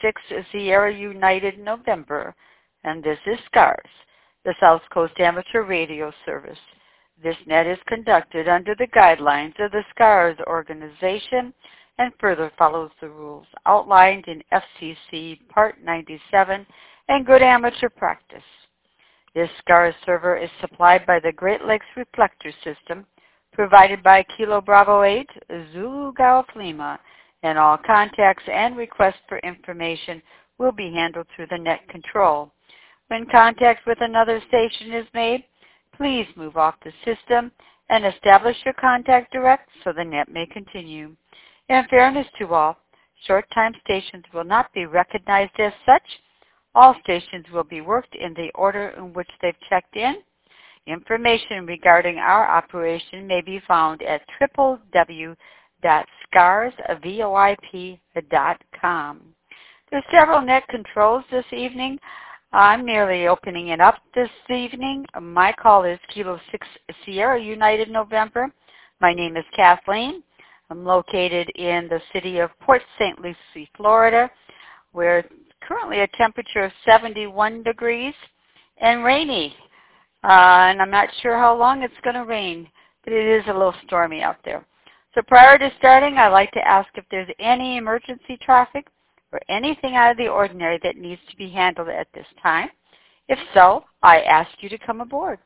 6 Sierra United November, and this is SCARS, the South Coast Amateur Radio Service. This net is conducted under the guidelines of the SCARS organization and further follows the rules outlined in FCC Part 97 and Good Amateur Practice. This SCARS server is supplied by the Great Lakes Reflector System, provided by Kilo Bravo 8, Zulu Golf Lima, and all contacts and requests for information will be handled through the net control. When contact with another station is made, please move off the system and establish your contact direct so the net may continue. In fairness to all, short-time stations will not be recognized as such. All stations will be worked in the order in which they've checked in. Information regarding our operation may be found at www.scarsvoip.com. There are several net controls this evening. I'm merely opening it up this evening. My call is Kilo 6 Sierra United November. My name is Kathleen. I'm located in the city of Port St. Lucie, Florida, where currently a temperature of 71 degrees and rainy. And I'm not sure how long it's going to rain, but it is a little stormy out there. So prior to starting, I'd like to ask if there's any emergency traffic or anything out of the ordinary that needs to be handled at this time. If so, I ask you to come aboard.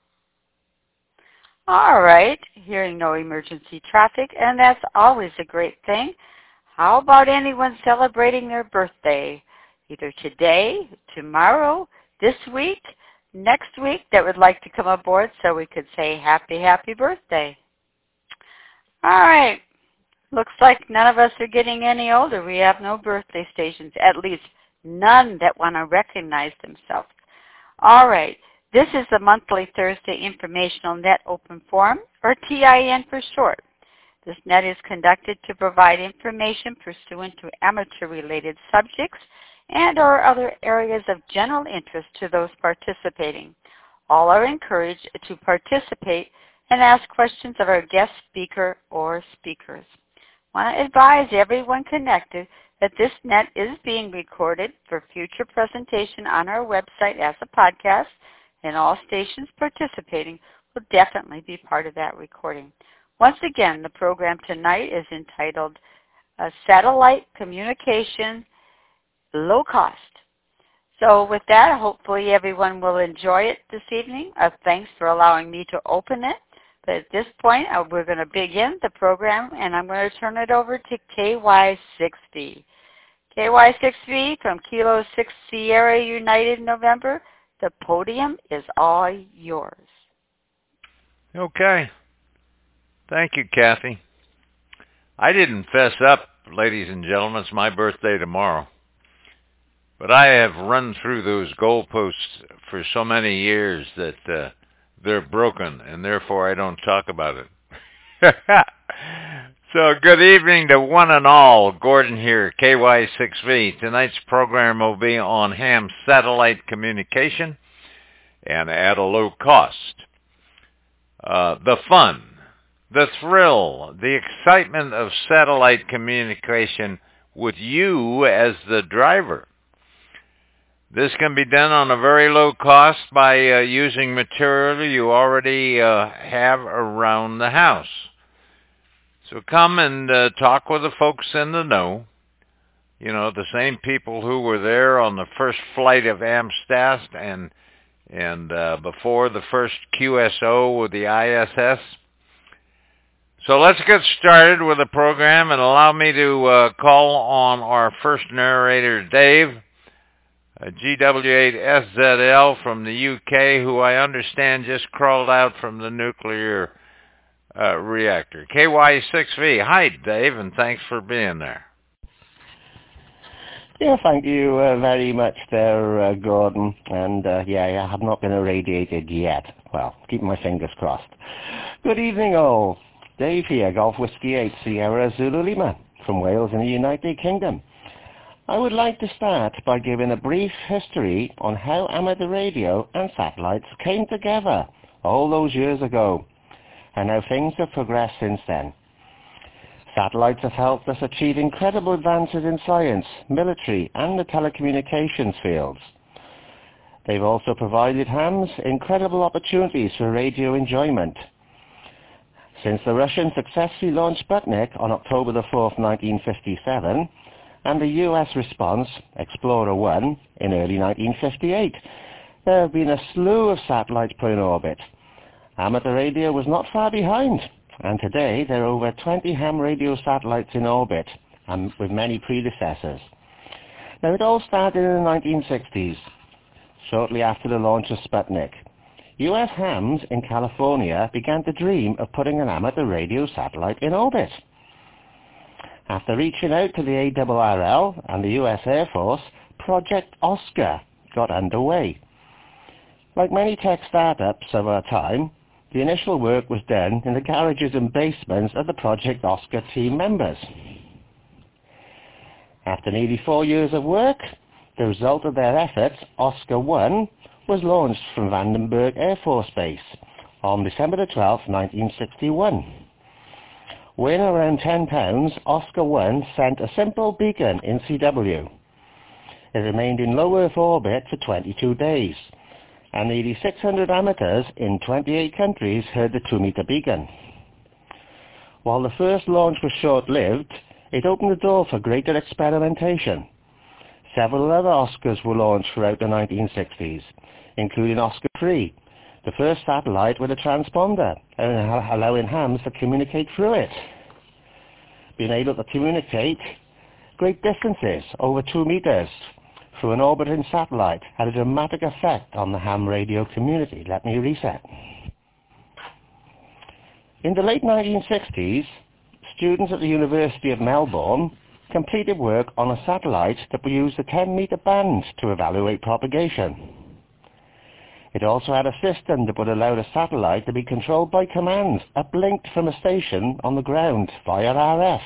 All right, hearing no emergency traffic, and that's always a great thing. How about anyone celebrating their birthday, either today, tomorrow, this week, next week, that would like to come aboard so we could say happy, happy birthday? All right. Looks like none of us are getting any older. We have no birthday stations, at least none that want to recognize themselves. All right. This is the monthly Thursday Informational Net Open Forum, or TIN for short. This net is conducted to provide information pursuant to amateur-related subjects and or other areas of general interest to those participating. All are encouraged to participate and ask questions of our guest speaker or speakers. I want to advise everyone connected that this net is being recorded for future presentation on our website as a podcast, and all stations participating will definitely be part of that recording. Once again, the program tonight is entitled Satellite Communication Low Cost. So with that, hopefully everyone will enjoy it this evening. Thanks for allowing me to open it. But at this point, we're going to begin the program, and I'm going to turn it over to KY6V. KY6V from Kilo 6 Sierra United November. The podium is all yours. Okay. Thank you, Kathy. I didn't fess up, ladies and gentlemen. It's my birthday tomorrow. But I have run through those goalposts for so many years that they're broken, and therefore I don't talk about it. So good evening to one and all. Gordon here, KY6V. Tonight's program will be on ham satellite communication and at a low cost. The fun, the thrill, the excitement of satellite communication with you as the driver. This can be done on a very low cost by using material you already have around the house. So come and talk with the folks in the know. You know, the same people who were there on the first flight of Amstas and before the first QSO with the ISS. So let's get started with the program, and allow me to call on our first narrator, Dave, GW8SZL from the UK, who I understand just crawled out from the nuclear reactor. KY6V. Hi, Dave, and thanks for being there. Yeah, thank you very much there, Gordon. And yeah, I have not been irradiated yet. Well, keep my fingers crossed. Good evening, all. Dave here, Golf Whiskey 8 Sierra Zulu Lima, from Wales in the United Kingdom. I would like to start by giving a brief history on how amateur radio and satellites came together all those years ago, and how things have progressed since then. Satellites have helped us achieve incredible advances in science, military, and the telecommunications fields. They've also provided hams incredible opportunities for radio enjoyment. Since the Russians successfully launched Sputnik on October the 4th, 1957, and the US response, Explorer 1, in early 1958, there have been a slew of satellites put in orbit. Amateur radio was not far behind, and today there are over 20 ham radio satellites in orbit, and with many predecessors. Now, it all started in the 1960s, shortly after the launch of Sputnik. US hams in California began to dream of putting an amateur radio satellite in orbit. After reaching out to the ARRL and the US Air Force, Project Oscar got underway. Like many tech startups of our time, the initial work was done in the garages and basements of the Project Oscar team members. After nearly 4 years of work, the result of their efforts, Oscar 1, was launched from Vandenberg Air Force Base on December the 12th, 1961. Weighing around 10 pounds, Oscar 1 sent a simple beacon in CW. It remained in low Earth orbit for 22 days, and nearly 600 amateurs in 28 countries heard the 2-meter beacon. While the first launch was short-lived, it opened the door for greater experimentation. Several other Oscars were launched throughout the 1960s, including Oscar 3, the first satellite with a transponder, allowing hams to communicate through it. Being able to communicate great distances, over 2 meters, through an orbiting satellite had a dramatic effect on the ham radio community. Let me reset. In the late 1960s, students at the University of Melbourne completed work on a satellite that would use the 10-meter band to evaluate propagation. It also had a system that would allow the satellite to be controlled by command, uplinked from a station on the ground via RF.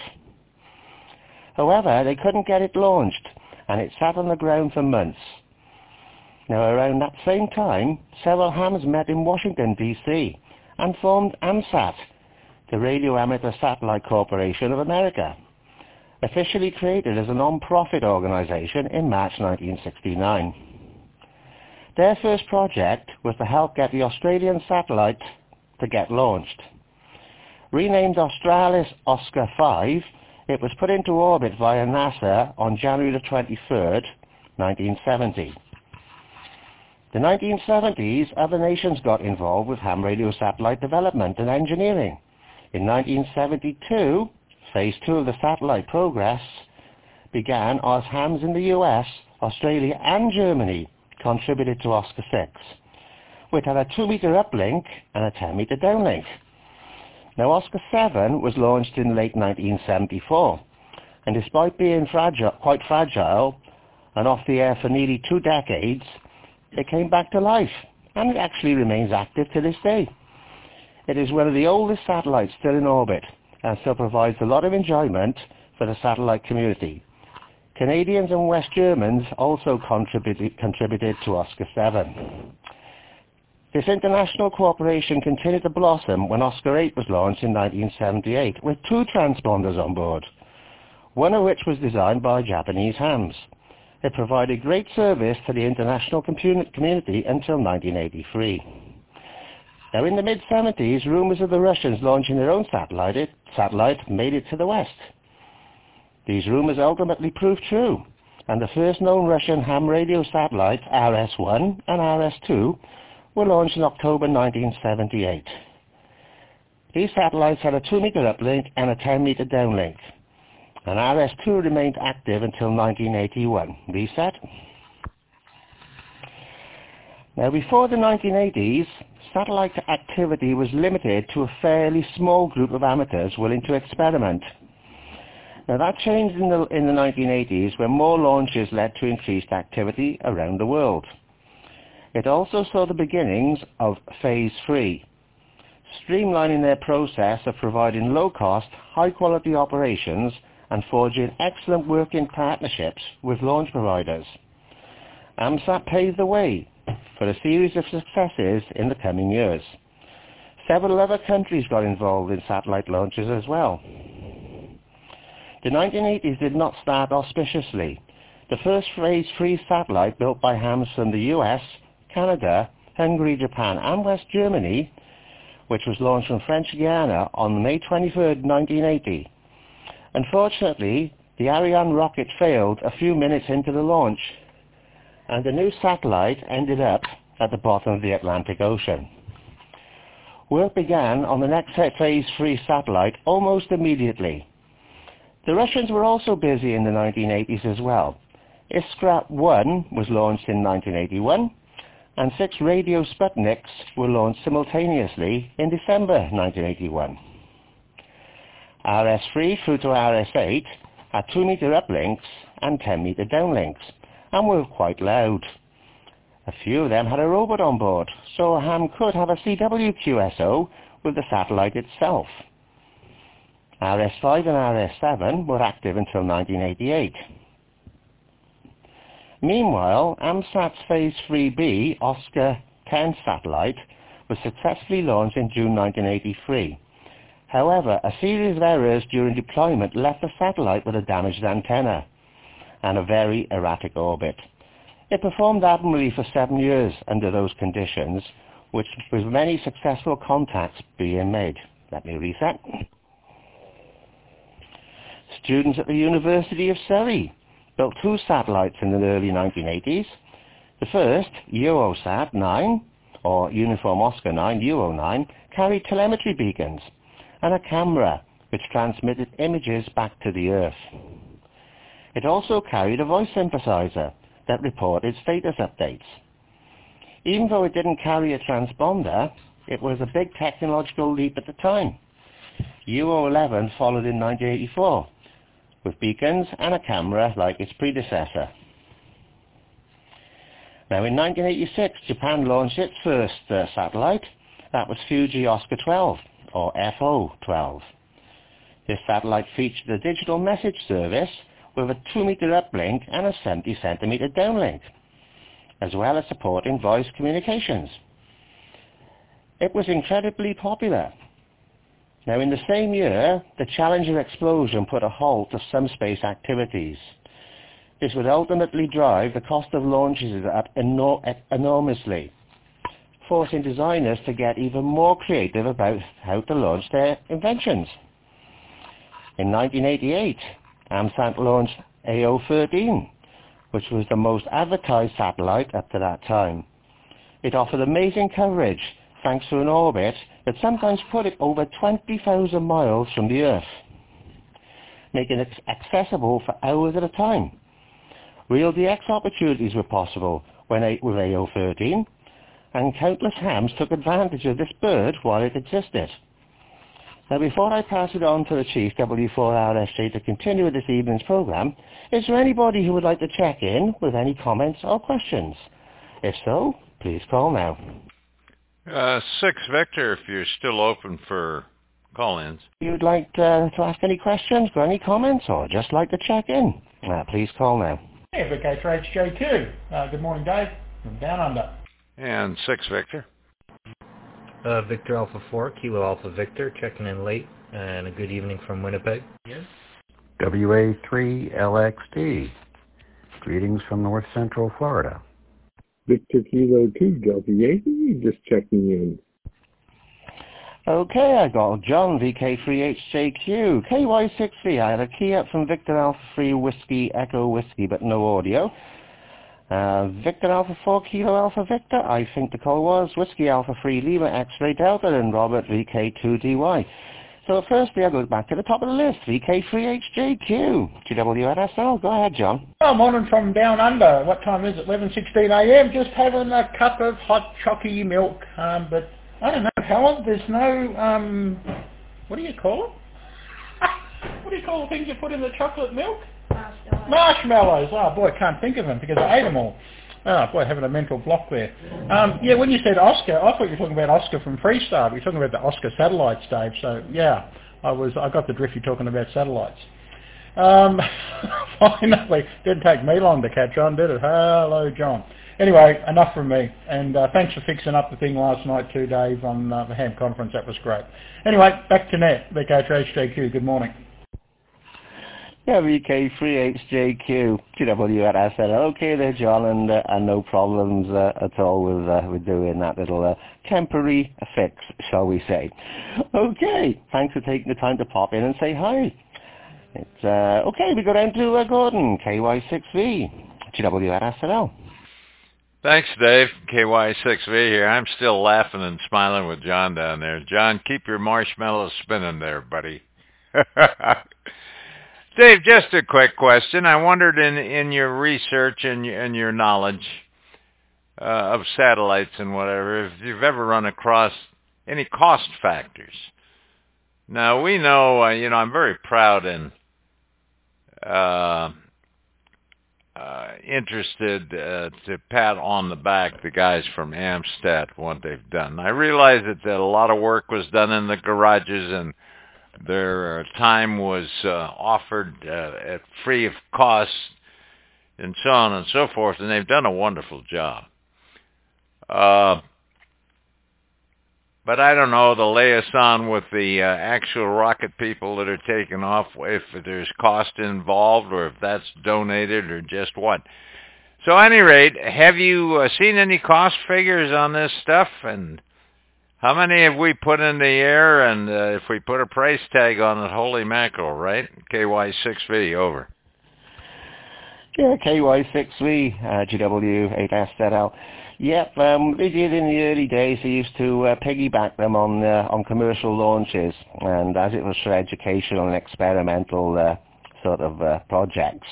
However, they couldn't get it launched, and it sat on the ground for months. Now, around that same time, several hams met in Washington, D.C., and formed AMSAT, the Radio Amateur Satellite Corporation of America, officially created as a non-profit organization in March 1969. Their first project was to help get the Australian satellite to get launched. Renamed Australis Oscar 5, it was put into orbit via NASA on January the 23rd, 1970. The 1970s, other nations got involved with ham radio satellite development and engineering. In 1972, Phase 2 of the satellite progress began as hams in the US, Australia and Germany contributed to Oscar 6, which had a 2-meter uplink and a 10-meter downlink. Now, Oscar 7 was launched in late 1974, and despite being quite fragile and off the air for nearly 2 decades, it came back to life, and it actually remains active to this day. It is one of the oldest satellites still in orbit, and still provides a lot of enjoyment for the satellite community. Canadians and West Germans also contributed to Oscar 7. This international cooperation continued to blossom when Oscar 8 was launched in 1978, with 2 transponders on board, one of which was designed by Japanese hams. It provided great service to the international community until 1983. Now, in the mid-70s, rumors of the Russians launching their own satellite made it to the West. These rumors ultimately proved true, and the first known Russian ham radio satellites, RS-1 and RS-2, were launched in October 1978. These satellites had a 2-meter uplink and a 10-meter downlink, and RS-2 remained active until 1981. Reset. Now, before the 1980s, satellite activity was limited to a fairly small group of amateurs willing to experiment. Now, that changed in the 1980s when more launches led to increased activity around the world. It also saw the beginnings of Phase 3, streamlining their process of providing low-cost, high-quality operations and forging excellent working partnerships with launch providers. AMSAT paved the way for a series of successes in the coming years. Several other countries got involved in satellite launches as well. The 1980s did not start auspiciously. The first Phase 3 satellite built by hams from the US, Canada, Hungary, Japan and West Germany, which was launched from French Guiana on May 23, 1980. Unfortunately, the Ariane rocket failed a few minutes into the launch, and the new satellite ended up at the bottom of the Atlantic Ocean. Work began on the next Phase 3 satellite almost immediately. The Russians were also busy in the 1980s as well. Iskra-1 was launched in 1981, and 6 radio Sputniks were launched simultaneously in December 1981. RS-3 through to RS-8 had 2-meter uplinks and 10-meter downlinks, and were quite loud. A few of them had a robot on board, so a ham could have a CWQSO with the satellite itself. RS-5 and RS-7 were active until 1988. Meanwhile, AMSAT's Phase 3B Oscar 10 satellite was successfully launched in June 1983. However, a series of errors during deployment left the satellite with a damaged antenna and a very erratic orbit. It performed admirably for 7 years under those conditions, with many successful contacts being made. Let me reset. Students at the University of Surrey built 2 satellites in the early 1980s. The first, UOSat-9, or Uniform Oscar 9, UO9, carried telemetry beacons and a camera which transmitted images back to the Earth. It also carried a voice synthesizer that reported status updates. Even though it didn't carry a transponder, it was a big technological leap at the time. UO11 followed in 1984, with beacons and a camera like its predecessor. Now in 1986, Japan launched its first satellite. That was Fuji Oscar 12, or FO12. This satellite featured a digital message service with a 2-meter uplink and a 70-centimeter downlink, as well as supporting voice communications. It was incredibly popular. Now, in the same year, the Challenger explosion put a halt to some space activities. This would ultimately drive the cost of launches up enormously, forcing designers to get even more creative about how to launch their inventions. In 1988, AMSAT launched AO13, which was the most advertised satellite up to that time. It offered amazing coverage thanks to an orbit that sometimes put it over 20,000 miles from the Earth, making it accessible for hours at a time. Real DX opportunities were possible with AO13, and countless hams took advantage of this bird while it existed. Now, before I pass it on to the Chief, W4RSJ, to continue with this evening's program, is there anybody who would like to check in with any comments or questions? If so, please call now. 6 Victor, if you're still open for call-ins. If you'd like to ask any questions, got any comments, or just like to check in, please call now. Hey, Vic HJ2. Good morning, Dave, from Down Under. And 6 Victor. Victor Alpha 4, Kilo Alpha Victor, checking in late, and a good evening from Winnipeg. Yes. WA3LXD, greetings from North Central Florida. Victor Kilo 2, Delta Yankee, just checking in. Okay, I got John VK3HJQ, KY6V. I had a key up from Victor Alpha 3 Whiskey Echo Whiskey, but no audio. Victor Alpha 4 Kilo Alpha Victor, I think the call was Whiskey Alpha 3 Lima X-Ray Delta, and Robert VK2DY. So firstly, I'll go back to the top of the list, VK3HJQ, GWNSL. Go ahead, John. Oh, morning from Down Under. What time is it? 11:16 a.m. Just having a cup of hot chalky milk. But I don't know, Helen, there's no, what do you call it? What do you call the things you put in the chocolate milk? Marshmallows. Oh, boy, I can't think of them because I ate them all. Oh, boy, having a mental block there. Yeah, when you said Oscar, I thought you were talking about Oscar from Freestar. You're talking about the Oscar satellites, Dave. So, yeah, I got the drift you're talking about satellites. Finally, didn't take me long to catch on, did it? Hello, John. Anyway, enough from me. And thanks for fixing up the thing last night too, Dave, on the ham conference. That was great. Anyway, back to net. VK3HJQ, good morning. Yeah, VK38JQ, GW at SNL. Okay there, John, and no problems at all with doing that little temporary fix, shall we say. Okay, thanks for taking the time to pop in and say hi. It's okay, we go down to Gordon, KY6V, GW at SNL. Thanks, Dave. KY6V here. I'm still laughing and smiling with John down there. John, keep your marshmallows spinning there, buddy. Dave, just a quick question. I wondered in your research and your knowledge of satellites and whatever, if you've ever run across any cost factors. Now, we know, I'm very proud and interested to pat on the back the guys from Amstat, what they've done. I realize that a lot of work was done in the garages and their time was offered at free of cost and so on and so forth, and they've done a wonderful job. But I don't know, the liaison with the actual rocket people that are taking off, if there's cost involved or if that's donated or just what. So at any rate, have you seen any cost figures on this stuff? And how many have we put in the air? And if we put a price tag on it, holy mackerel, right? KY6V, over. Yeah, KY6V, GW8SZL. Yep, they did in the early days. They used to piggyback them on commercial launches, and as it was for educational and experimental sort of projects,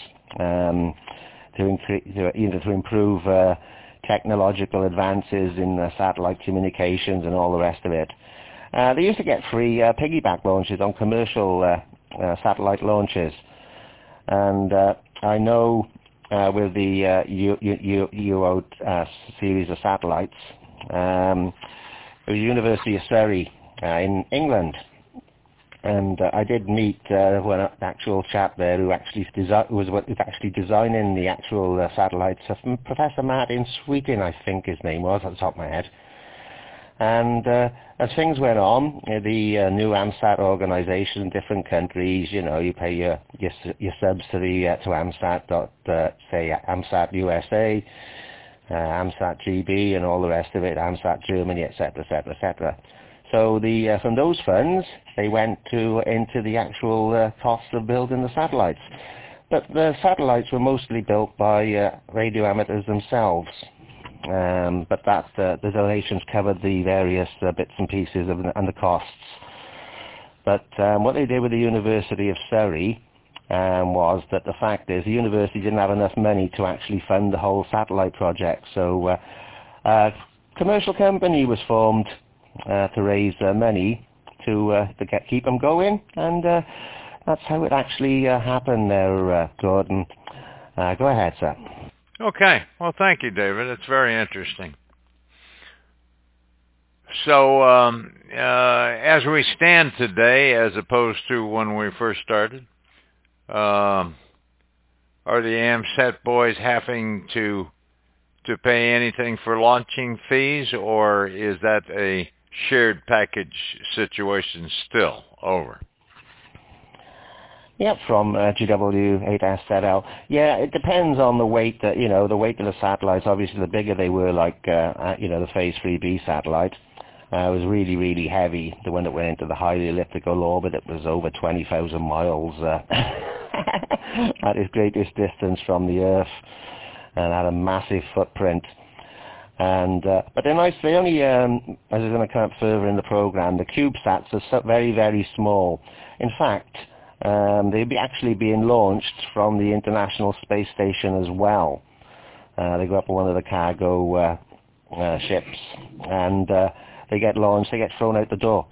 to improve technological advances in satellite communications and all the rest of it. They used to get free piggyback launches on commercial satellite launches, and I know. With the UO series of satellites, it was University of Surrey in England, and I did meet one actual chap there who actually was actually designing the actual satellites. Professor Martin Sweeting, I think his name was, at the top of my head. And as things went on, the new AMSAT organization in different countries, you pay your subs to AMSAT, say AMSAT USA, AMSAT GB, and all the rest of it, AMSAT Germany, etc., etc., etc. So from those funds, they went into the actual costs of building the satellites. But the satellites were mostly built by radio amateurs themselves. But the donations covered the various bits and pieces and the costs. But what they did with the University of Surrey was that the fact is the university didn't have enough money to actually fund the whole satellite project. So a commercial company was formed to raise money to keep them going, and that's how it actually happened there, Gordon. Go ahead, sir. Okay. Well, thank you, David. It's very interesting. So, as we stand today, as opposed to when we first started, are the AMSAT boys having to pay anything for launching fees, or is that a shared package situation still? Over. Yep, from GW8SZL. Yeah, it depends on the weight the weight of the satellites. Obviously, the bigger they were, like the Phase 3B satellite, was really, really heavy. The one that went into the highly elliptical orbit, it was over 20,000 miles at its greatest distance from the Earth, and had a massive footprint. And but they're nice. They only, as we're going to come up further in the program, the CubeSats are very, very small. In fact, they'll be actually being launched from the International Space Station as well. They go up on one of the cargo ships, and they get launched. They get thrown out the door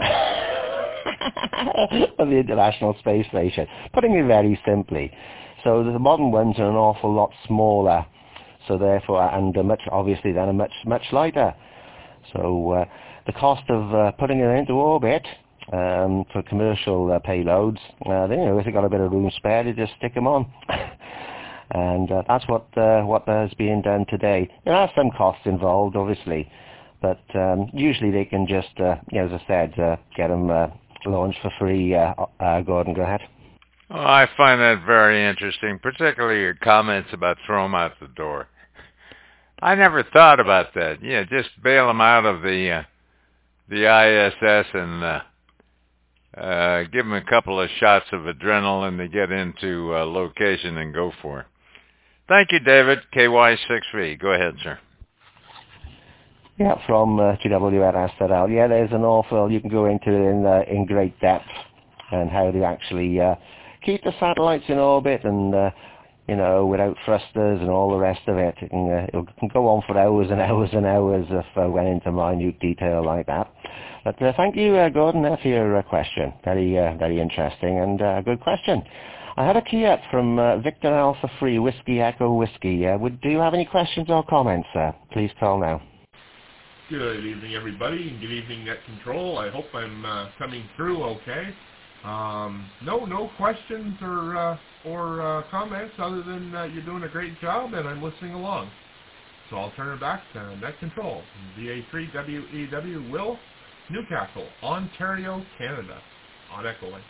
of the International Space Station. Putting it very simply, so the modern ones are an awful lot smaller. So therefore, and much lighter. So the cost of putting it into orbit. For commercial payloads, if they've got a bit of room spare, they just stick them on. And that's what is being done today. There are some costs involved, obviously, but usually they can just, as I said, get them launched for free. Gordon, go ahead. Oh, I find that very interesting, particularly your comments about throw them out the door. I never thought about that. Yeah, just bail them out of the ISS and give them a couple of shots of adrenaline to get into location and go for it. Thank you, David, KY6V. Go ahead, sir. Yeah, from GW at Astral. Yeah, there's an awful, you can go into it in great depth and how to actually keep the satellites in orbit and, without thrusters and all the rest of it. It can go on for hours and hours and hours if I went into minute detail like that. But thank you, Gordon, for your question. Very, very interesting and good question. I had a key up from Victor Alpha 3, Whiskey Echo Whiskey. Do you have any questions or comments, sir? Please call now. Good evening, everybody, and good evening, Net Control. I hope I'm coming through okay. No questions or comments other than you're doing a great job, and I'm listening along. So I'll turn it back to Net Control, VA3WEW, Will, Newcastle, Ontario, Canada, on Echolink.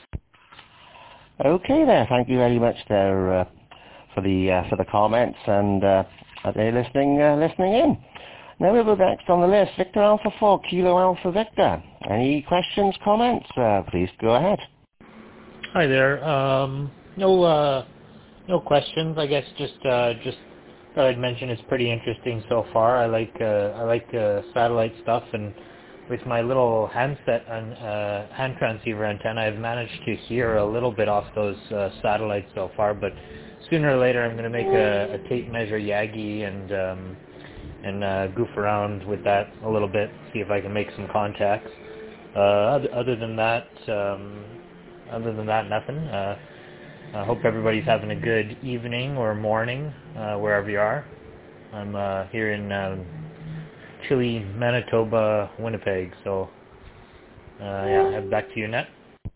Okay there, thank you very much there for the comments and they're listening in. Now we'll go next on the list, Victor Alpha 4, Kilo Alpha Victor. Any questions, comments? Please go ahead. Hi there. No questions. I guess just thought I'd mention it's pretty interesting so far. I like satellite stuff, and with my little handset and hand transceiver antenna, I've managed to hear a little bit off those satellites so far. But sooner or later, I'm going to make a tape measure Yagi and goof around with that a little bit, see if I can make some contacts. Other than that, nothing. I hope everybody's having a good evening or morning wherever you are. I'm here in chilly Manitoba, Winnipeg. So head back to you, Net.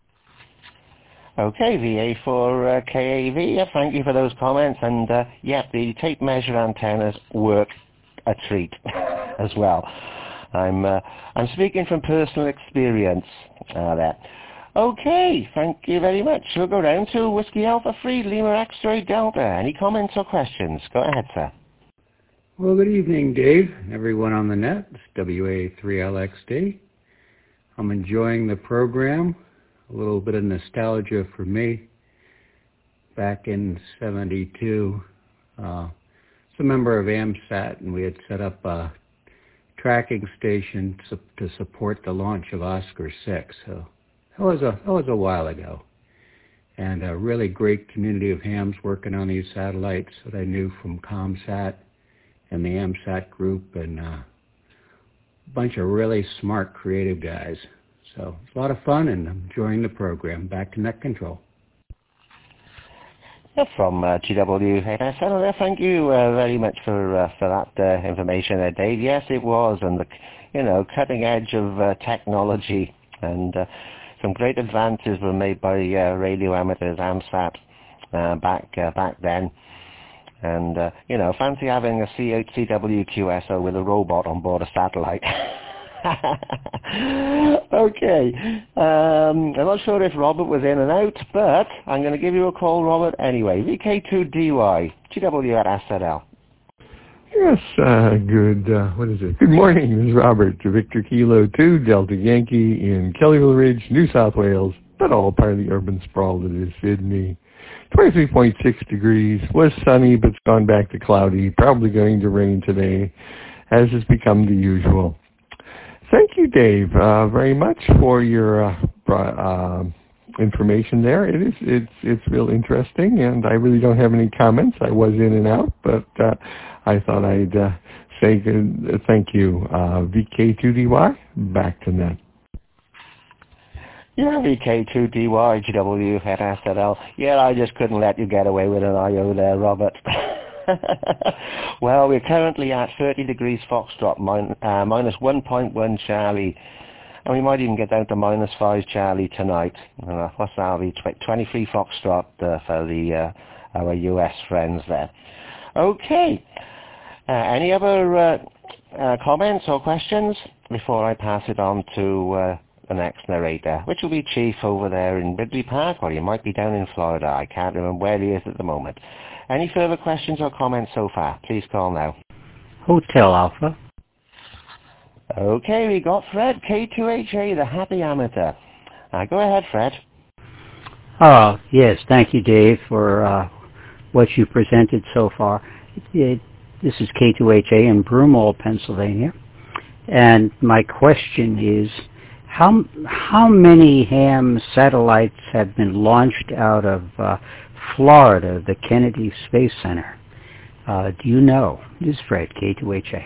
Okay, VA for KAV. Thank you for those comments. And the tape measure antennas work a treat as well. I'm speaking from personal experience there. Okay, thank you very much. We'll go down to Whiskey Alpha 3, Lima X-Ray Delta. Any comments or questions? Go ahead, sir. Well, good evening, Dave, and everyone on the net. It's WA3LXD. I'm enjoying the program. A little bit of nostalgia for me. Back in '72, I was a member of AMSAT, and we had set up a tracking station to support the launch of Oscar 6. So that was a while ago. And a really great community of hams working on these satellites that I knew from ComSat and the AMSAT group, and a bunch of really smart, creative guys. So it's a lot of fun, and I'm enjoying the program. Back to Net Control. From GW. So thank you very much for that information there, Dave. Yes, it was, and the cutting edge of technology, and some great advances were made by radio amateurs, AMSAT, back then. And fancy having a CHCW QSO with a robot on board a satellite. Okay. I'm not sure if Robert was in and out, but I'm going to give you a call, Robert, anyway. VK2DY, GW at SZL. Yes, good morning, this is Robert, Victor Kilo 2, Delta Yankee in Kellyville Ridge, New South Wales, but all part of the urban sprawl that is Sydney. 23.6 degrees, was sunny, but it's gone back to cloudy, probably going to rain today, as has become the usual. Thank you, Dave, very much for your information there. It's real interesting, and I really don't have any comments. I was in and out, but I thought I'd say thank you. VK2DY, back to Net. Yeah, VK2DY, GW at SZL. Yeah, I just couldn't let you get away with an IO there, Robert. Well, we're currently at 30 degrees Foxtrot, minus 1.1 Charlie, and we might even get down to minus 5 Charlie tonight. What's that? 23 Foxtrot for our US friends there. Okay. Any other comments or questions before I pass it on to the next narrator, which will be Chief over there in Ridley Park, or he might be down in Florida. I can't remember where he is at the moment. Any further questions or comments so far? Please call now. Hotel Alpha. Okay, we got Fred, K2HA, the happy amateur. Go ahead, Fred. Oh, yes, thank you, Dave, for what you presented so far. This is K2HA in Broomall, Pennsylvania. And my question is, how many ham satellites have been launched out of Florida, the Kennedy Space Center? Do you know? This is Fred, K2HA.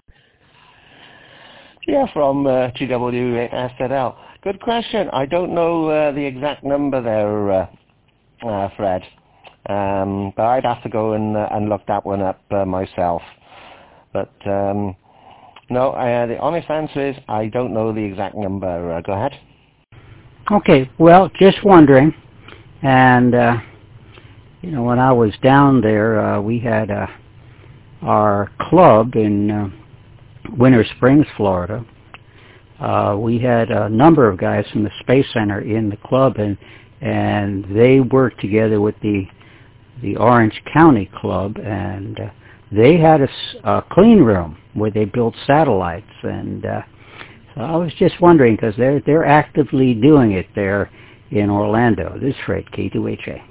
Yeah, from GW8SZL. Good question. I don't know the exact number there, Fred. But I'd have to go and look that one up myself. But no, the honest answer is I don't know the exact number. Go ahead. Okay, well, just wondering. And, when I was down there, we had our club in Winter Springs, Florida. We had a number of guys from the Space Center in the club, and they worked together with the Orange County Club, and they had a clean room where they built satellites. And so I was just wondering, because they're actively doing it there in Orlando. This is Fred, K2HA.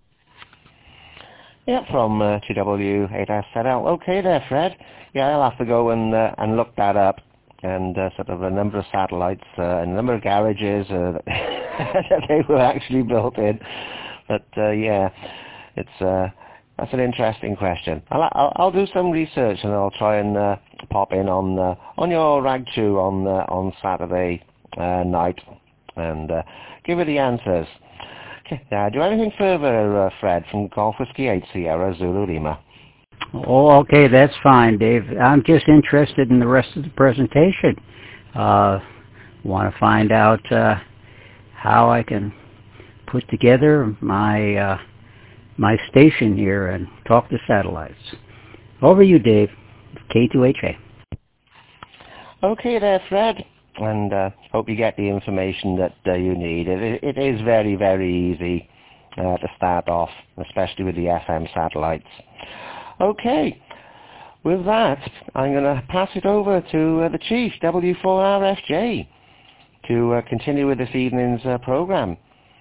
Yeah, from GW8SZL. Okay there, Fred. Yeah, I'll have to go and look that up. And sort of a number of satellites, a number of garages that they were actually built in. But yeah, that's an interesting question. I'll do some research and I'll try and pop in on your rag chew on Saturday night and give you the answers. Okay, now do anything further, Fred, from Golf Whiskey 8 Sierra Zulu Lima? Oh, okay, that's fine, Dave. I'm just interested in the rest of the presentation. Want to find out how I can put together my my station here and talk to satellites. Over you, Dave. K2HA. Okay there, Fred. And hope you get the information that you need. It is very, very easy to start off, especially with the FM satellites. Okay, with that, I'm going to pass it over to the Chief, W4RFJ, to continue with this evening's program.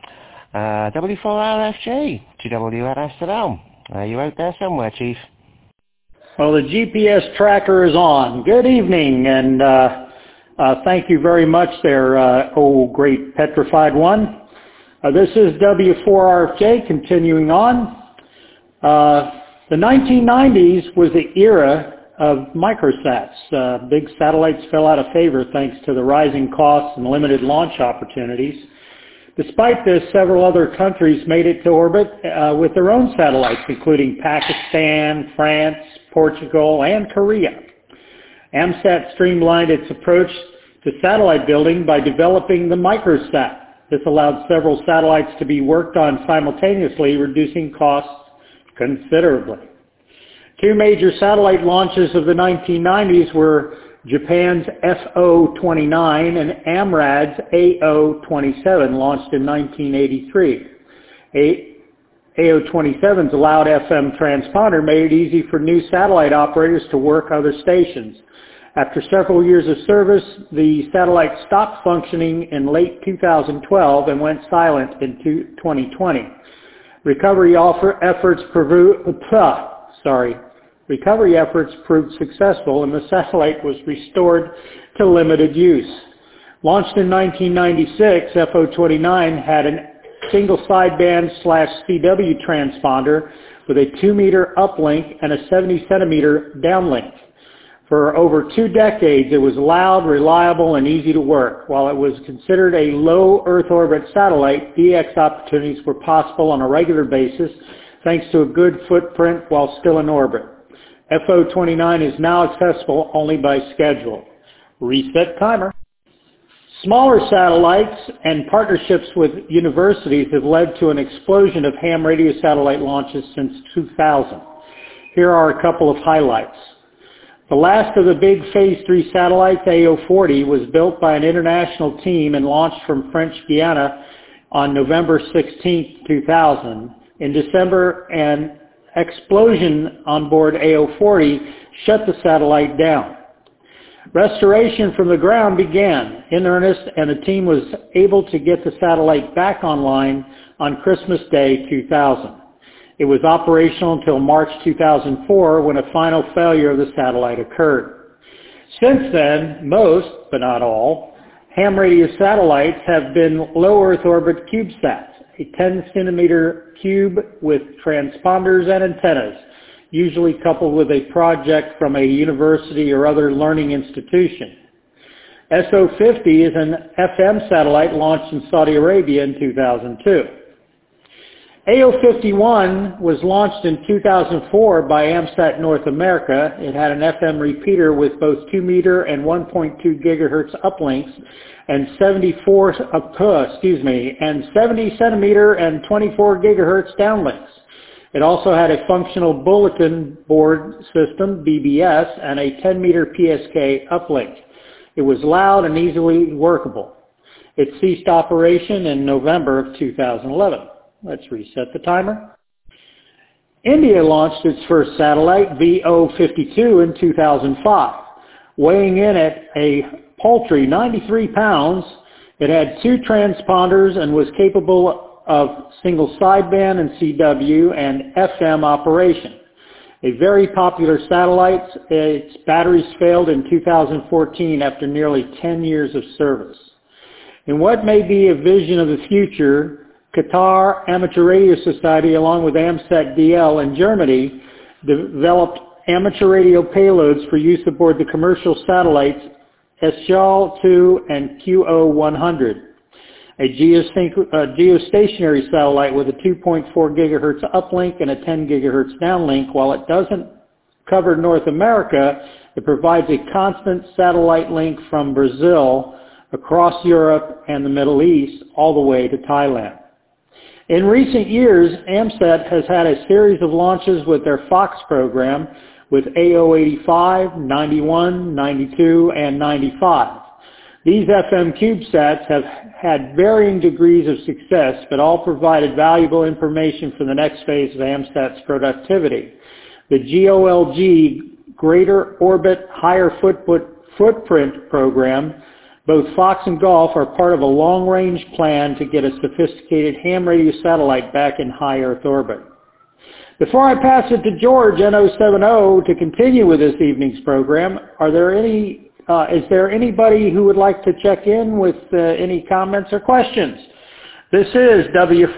W4RFJ, GW8SZL. Are you out there somewhere, Chief? Well, the GPS tracker is on. Good evening, and thank you very much there, oh great petrified one. This is W4RFJ continuing on. The 1990s was the era of microsats. Big satellites fell out of favor thanks to the rising costs and limited launch opportunities. Despite this, several other countries made it to orbit with their own satellites, including Pakistan, France, Portugal, and Korea. AMSAT streamlined its approach to satellite building by developing the microsat. This allowed several satellites to be worked on simultaneously, reducing costs considerably. Two major satellite launches of the 1990s were Japan's FO-29 and AMRAD's AO-27, launched in 1983. AO-27's loud FM transponder made it easy for new satellite operators to work other stations. After several years of service, the satellite stopped functioning in late 2012 and went silent in 2020. Recovery efforts proved successful, and the satellite was restored to limited use. Launched in 1996, FO-29 had a single sideband/CW transponder with a 2-meter uplink and a 70-centimeter downlink. For over 2 decades, it was loud, reliable, and easy to work. While it was considered a low Earth orbit satellite, DX opportunities were possible on a regular basis thanks to a good footprint while still in orbit. FO-29 is now accessible only by schedule. Reset timer. Smaller satellites and partnerships with universities have led to an explosion of ham radio satellite launches since 2000. Here are a couple of highlights. The last of the big Phase 3 satellites, AO-40, was built by an international team and launched from French Guiana on November 16, 2000. In December, an explosion on board AO-40 shut the satellite down. Restoration from the ground began in earnest, and the team was able to get the satellite back online on Christmas Day 2000. It was operational until March 2004 when a final failure of the satellite occurred. Since then, most, but not all, ham radio satellites have been low Earth orbit CubeSats, a 10-centimeter cube with transponders and antennas, usually coupled with a project from a university or other learning institution. SO-50 is an FM satellite launched in Saudi Arabia in 2002. AO-51 was launched in 2004 by AMSAT North America. It had an FM repeater with both 2 meter and 1.2 gigahertz uplinks and 70 centimeter and 24 gigahertz downlinks. It also had a functional bulletin board system, BBS, and a 10-meter PSK uplink. It was loud and easily workable. It ceased operation in November of 2011. Let's reset the timer. India launched its first satellite, VO-52, in 2005. Weighing in at a paltry 93 pounds, it had 2 transponders and was capable of single sideband and CW and FM operation. A very popular satellite, its batteries failed in 2014 after nearly 10 years of service. In what may be a vision of the future, Qatar Amateur Radio Society, along with AMSAT DL in Germany, developed amateur radio payloads for use aboard the commercial satellites Eschal-2 and QO-100, a geostationary satellite with a 2.4 gigahertz uplink and a 10 gigahertz downlink. While it doesn't cover North America, it provides a constant satellite link from Brazil across Europe and the Middle East all the way to Thailand. In recent years, AMSAT has had a series of launches with their FOX program with AO-85, 91, 92, and 95. These FM CubeSats have had varying degrees of success, but all provided valuable information for the next phase of AMSAT's productivity. The GOLG, Greater Orbit Higher Footprint program, both FOX and Golf are part of a long-range plan to get a sophisticated ham radio satellite back in high Earth orbit. Before I pass it to George, NO70, to continue with this evening's program, is there anybody who would like to check in with any comments or questions? This is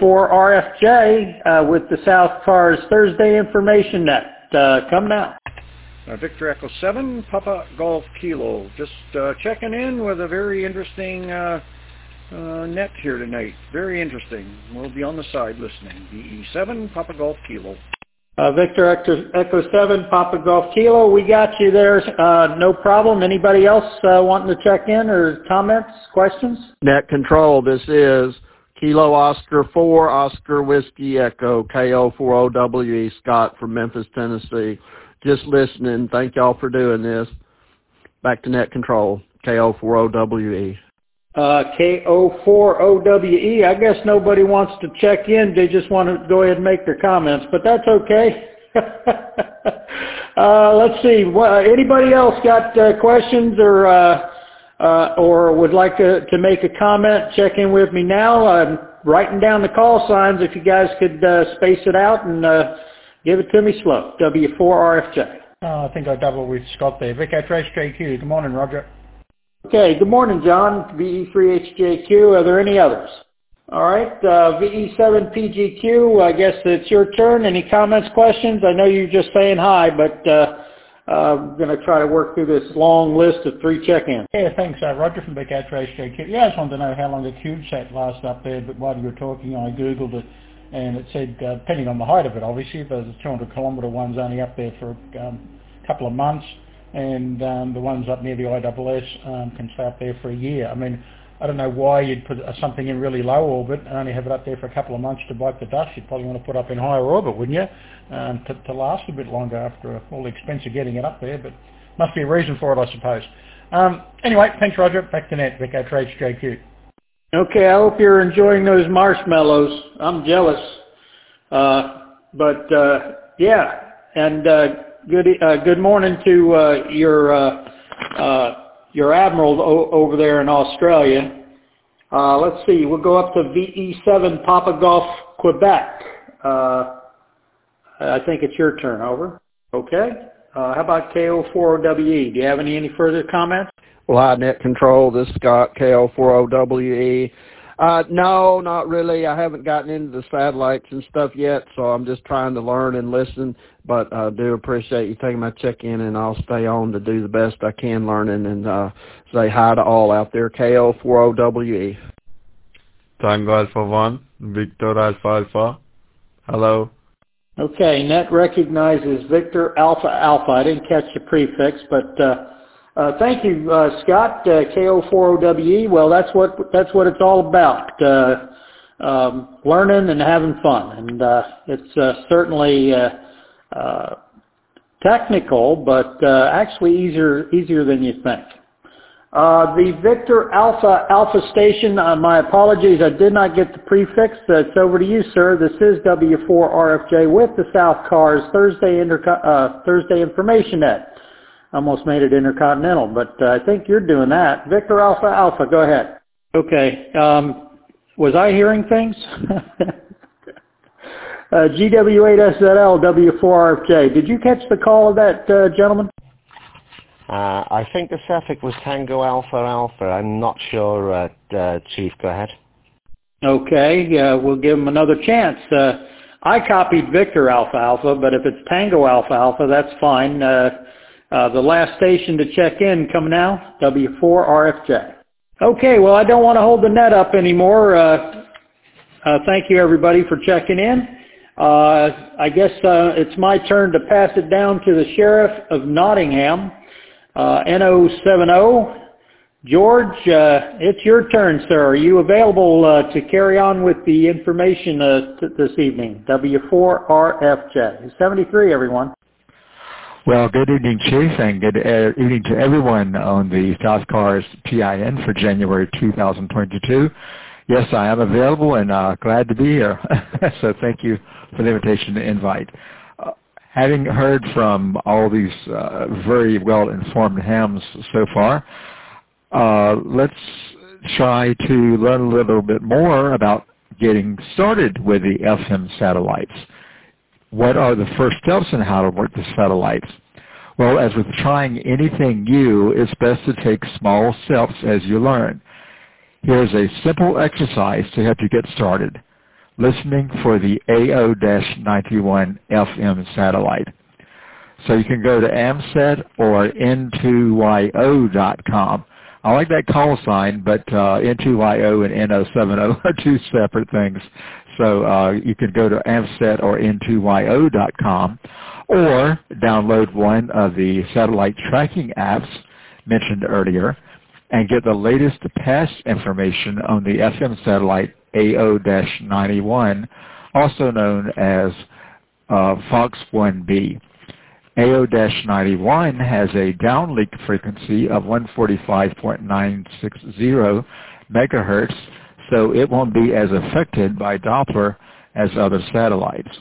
W4RFJ with the South Cars Thursday Information Net. Come now. Victor Echo 7, Papa Golf Kilo. Just checking in with a very interesting net here tonight. Very interesting. We'll be on the side listening. VE7, Papa Golf Kilo. Victor Echo 7, Papa Golf Kilo. We got you there. No problem. Anybody else wanting to check in or comments, questions? Net Control, this is Kilo Oscar 4, Oscar Whiskey Echo, KO40WE, Scott from Memphis, Tennessee. Just listening. Thank y'all for doing this. Back to Net Control, KO40WE. KO40WE. I guess nobody wants to check in. They just want to go ahead and make their comments, but that's okay. Let's see. Anybody else got questions or would like to make a comment? Check in with me now. I'm writing down the call signs. If you guys could space it out and give it to me slow. W4RFJ. I think I double with Scott there. Vic Trace JQ. Good morning, Roger. Okay, good morning, John. VE3HJQ. Are there any others? All right, VE7PGQ, I guess it's your turn. Any comments, questions? I know you're just saying hi, but I'm going to try to work through this long list of 3 check-ins. Yeah, thanks, Roger from Vic Trace JQ. Yeah, I just wanted to know how long the CubeSat lasts up there, but while you were talking, I Googled it, and it said, depending on the height of it, obviously, but the 200-kilometre one's only up there for a couple of months, and the ones up near the ISS can stay up there for a year. I mean, I don't know why you'd put something in really low orbit and only have it up there for a couple of months to bite the dust. You'd probably want to put up in higher orbit, wouldn't you, to last a bit longer after all the expense of getting it up there. But Must be a reason for it, I suppose. Anyway, thanks, Roger. Back to net. Vic Trades JQ. Okay, I hope you're enjoying those marshmallows. I'm jealous. Yeah, and good morning to your admiral over there in Australia. Let's see, we'll go up to VE7 Papa Golf, Quebec. I think it's your turn, over. Okay. How about KO40WE? Do you have any further comments? Well, hi, Net Control. This is Scott, KO40WE. No, not really. I haven't gotten into the satellites and stuff yet, so I'm just trying to learn and listen. But I do appreciate you taking my check-in, and I'll stay on to do the best I can learning and say hi to all out there. KO40WE. Tango Alpha 1, Victor Alpha Alpha. Hello. Okay, Net recognizes Victor Alpha Alpha. I didn't catch the prefix, but thank you, Scott. KO40WE. Well, that's what it's all about. Learning and having fun, and it's certainly technical, but actually easier than you think. The Victor Alpha Alpha station, my apologies, I did not get the prefix. It's over to you, sir. This is W4RFJ with the South Cars Thursday Information Net. Almost made it intercontinental, but I think you're doing that. Victor Alpha Alpha, go ahead. Okay. Was I hearing things? GW8SZL W4RFJ. Did you catch the call of that gentleman? I think the suffix was Tango Alpha Alpha. I'm not sure, Chief. Go ahead. Okay, we'll give him another chance. I copied Victor Alpha Alpha, but if it's Tango Alpha Alpha, that's fine. The last station to check in, come now, W4RFJ. Okay, well, I don't want to hold the net up anymore. Thank you, everybody, for checking in. I guess it's my turn to pass it down to the Sheriff of Nottingham. NO70. George, it's your turn, sir. Are you available to carry on with the information this evening? W4RFJ. 73, everyone. Well, good evening, Chief, and good evening to everyone on the South Cars PIN for January 2022. Yes, I am available and glad to be here. So thank you for the invitation to invite. Having heard from all these very well-informed hams so far, let's try to learn a little bit more about getting started with the FM satellites. What are the first steps in how to work the satellites? Well, as with trying anything new, it's best to take small steps as you learn. Here's a simple exercise to help you get started. Listening for the AO-91 FM satellite. So you can go to AMSET or N2YO.com. I like that call sign, but N2YO and NO70 are two separate things. So you can go to AMSET or N2YO.com or download one of the satellite tracking apps mentioned earlier and get the latest past information on the FM satellite AO-91, also known as Fox 1B. AO-91 has a downlink frequency of 145.960 megahertz, so it won't be as affected by Doppler as other satellites.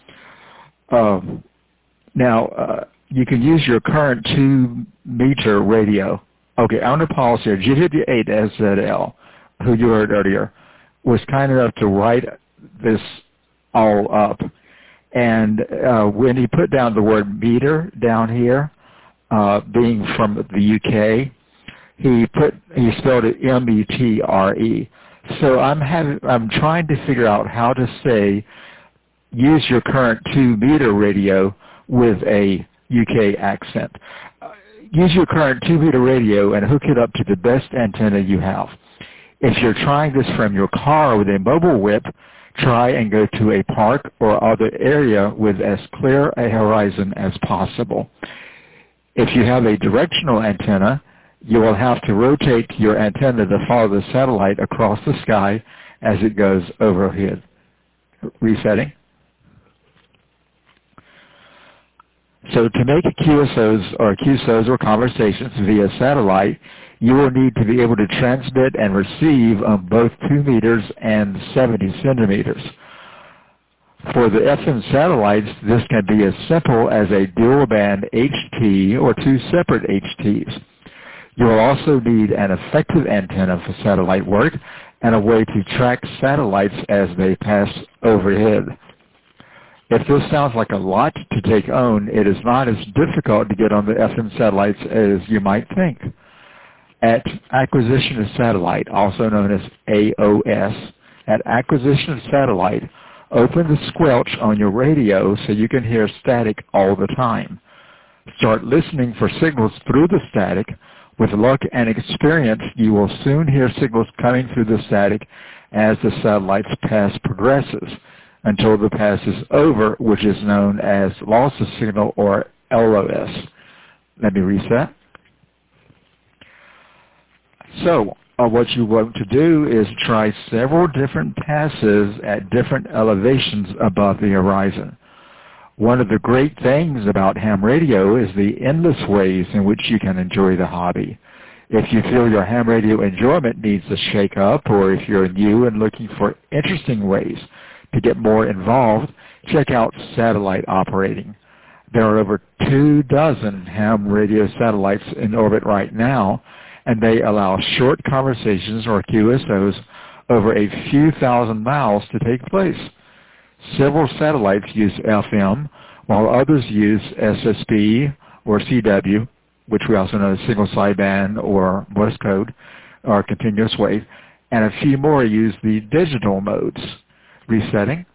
Now, you can use your current 2-meter radio. Okay, under policy here, G58SZL, who you heard earlier, was kind enough to write this all up. And when he put down the word meter down here, being from the UK, he spelled it M-E-T-R-E. So I'm trying to figure out how to say use your current 2-meter radio with a UK accent. Use your current 2-meter radio and hook it up to the best antenna you have. If you're trying this from your car with a mobile whip, try and go to a park or other area with as clear a horizon as possible. If you have a directional antenna, you will have to rotate your antenna to follow the satellite across the sky as it goes overhead. Resetting. So to make QSOs or QSOs or conversations via satellite, you will need to be able to transmit and receive on both 2 meters and 70 centimeters. For the FM satellites, this can be as simple as a dual-band HT or 2 separate HTs. You will also need an effective antenna for satellite work and a way to track satellites as they pass overhead. If this sounds like a lot to take on, it is not as difficult to get on the FM satellites as you might think. At Acquisition of Satellite, also known as AOS, at Acquisition of Satellite, open the squelch on your radio so you can hear static all the time. Start listening for signals through the static. With luck and experience, you will soon hear signals coming through the static as the satellite's pass progresses, until the pass is over, which is known as loss of signal or LOS. Let me reset. So what you want to do is try several different passes at different elevations above the horizon. One of the great things about ham radio is the endless ways in which you can enjoy the hobby. If you feel your ham radio enjoyment needs a shake-up, or if you're new and looking for interesting ways to get more involved, check out satellite operating. There are over 24 ham radio satellites in orbit right now, and they allow short conversations or QSOs over a few thousand miles to take place. Several satellites use FM, while others use SSB or CW, which we also know as single sideband or Morse code or continuous wave, and a few more use the digital modes. Resetting.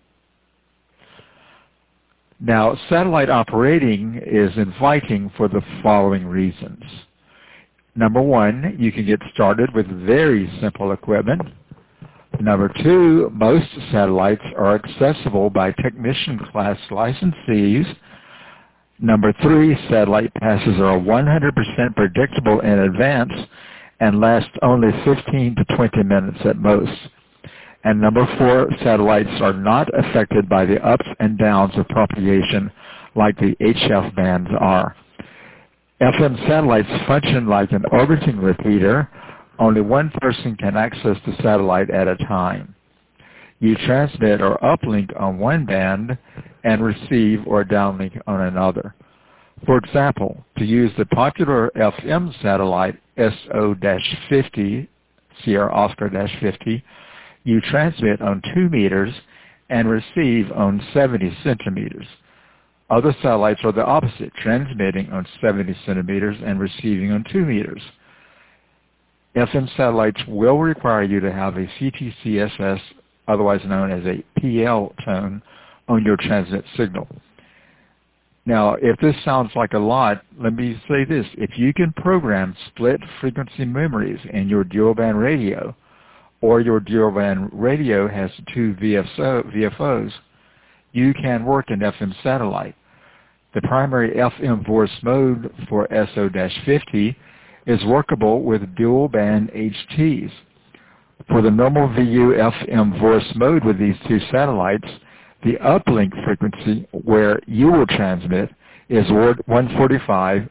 Now, satellite operating is inviting for the following reasons. Number one, you can get started with very simple equipment. Number two, most satellites are accessible by technician class licensees. Number three, satellite passes are 100% predictable in advance and last only 15 to 20 minutes at most. And number four, satellites are not affected by the ups and downs of propagation like the HF bands are. FM satellites function like an orbiting repeater. Only one person can access the satellite at a time. You transmit or uplink on one band and receive or downlink on another. For example, to use the popular FM satellite SO-50, Sierra Oscar-50, you transmit on 2 meters and receive on 70 centimeters. Other satellites are the opposite, transmitting on 70 centimeters and receiving on 2 meters. FM satellites will require you to have a CTCSS, otherwise known as a PL tone, on your transmit signal. Now, if this sounds like a lot, let me say this. If you can program split frequency memories in your dual band radio, or your dual band radio has 2 VFOs, you can work an FM satellite. The primary FM voice mode for SO-50 is workable with dual band HTs. For the normal VU FM voice mode with these two satellites, the uplink frequency where you will transmit is 145.850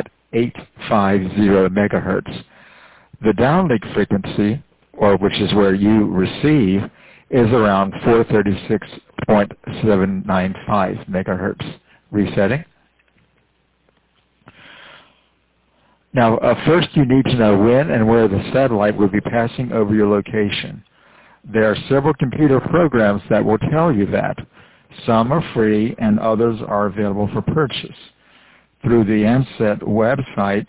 megahertz. The downlink frequency, or which is where you receive, is around 436.795 megahertz. Resetting. Now, first you need to know when and where the satellite will be passing over your location. There are several computer programs that will tell you that. Some are free and others are available for purchase. Through the AMSAT website,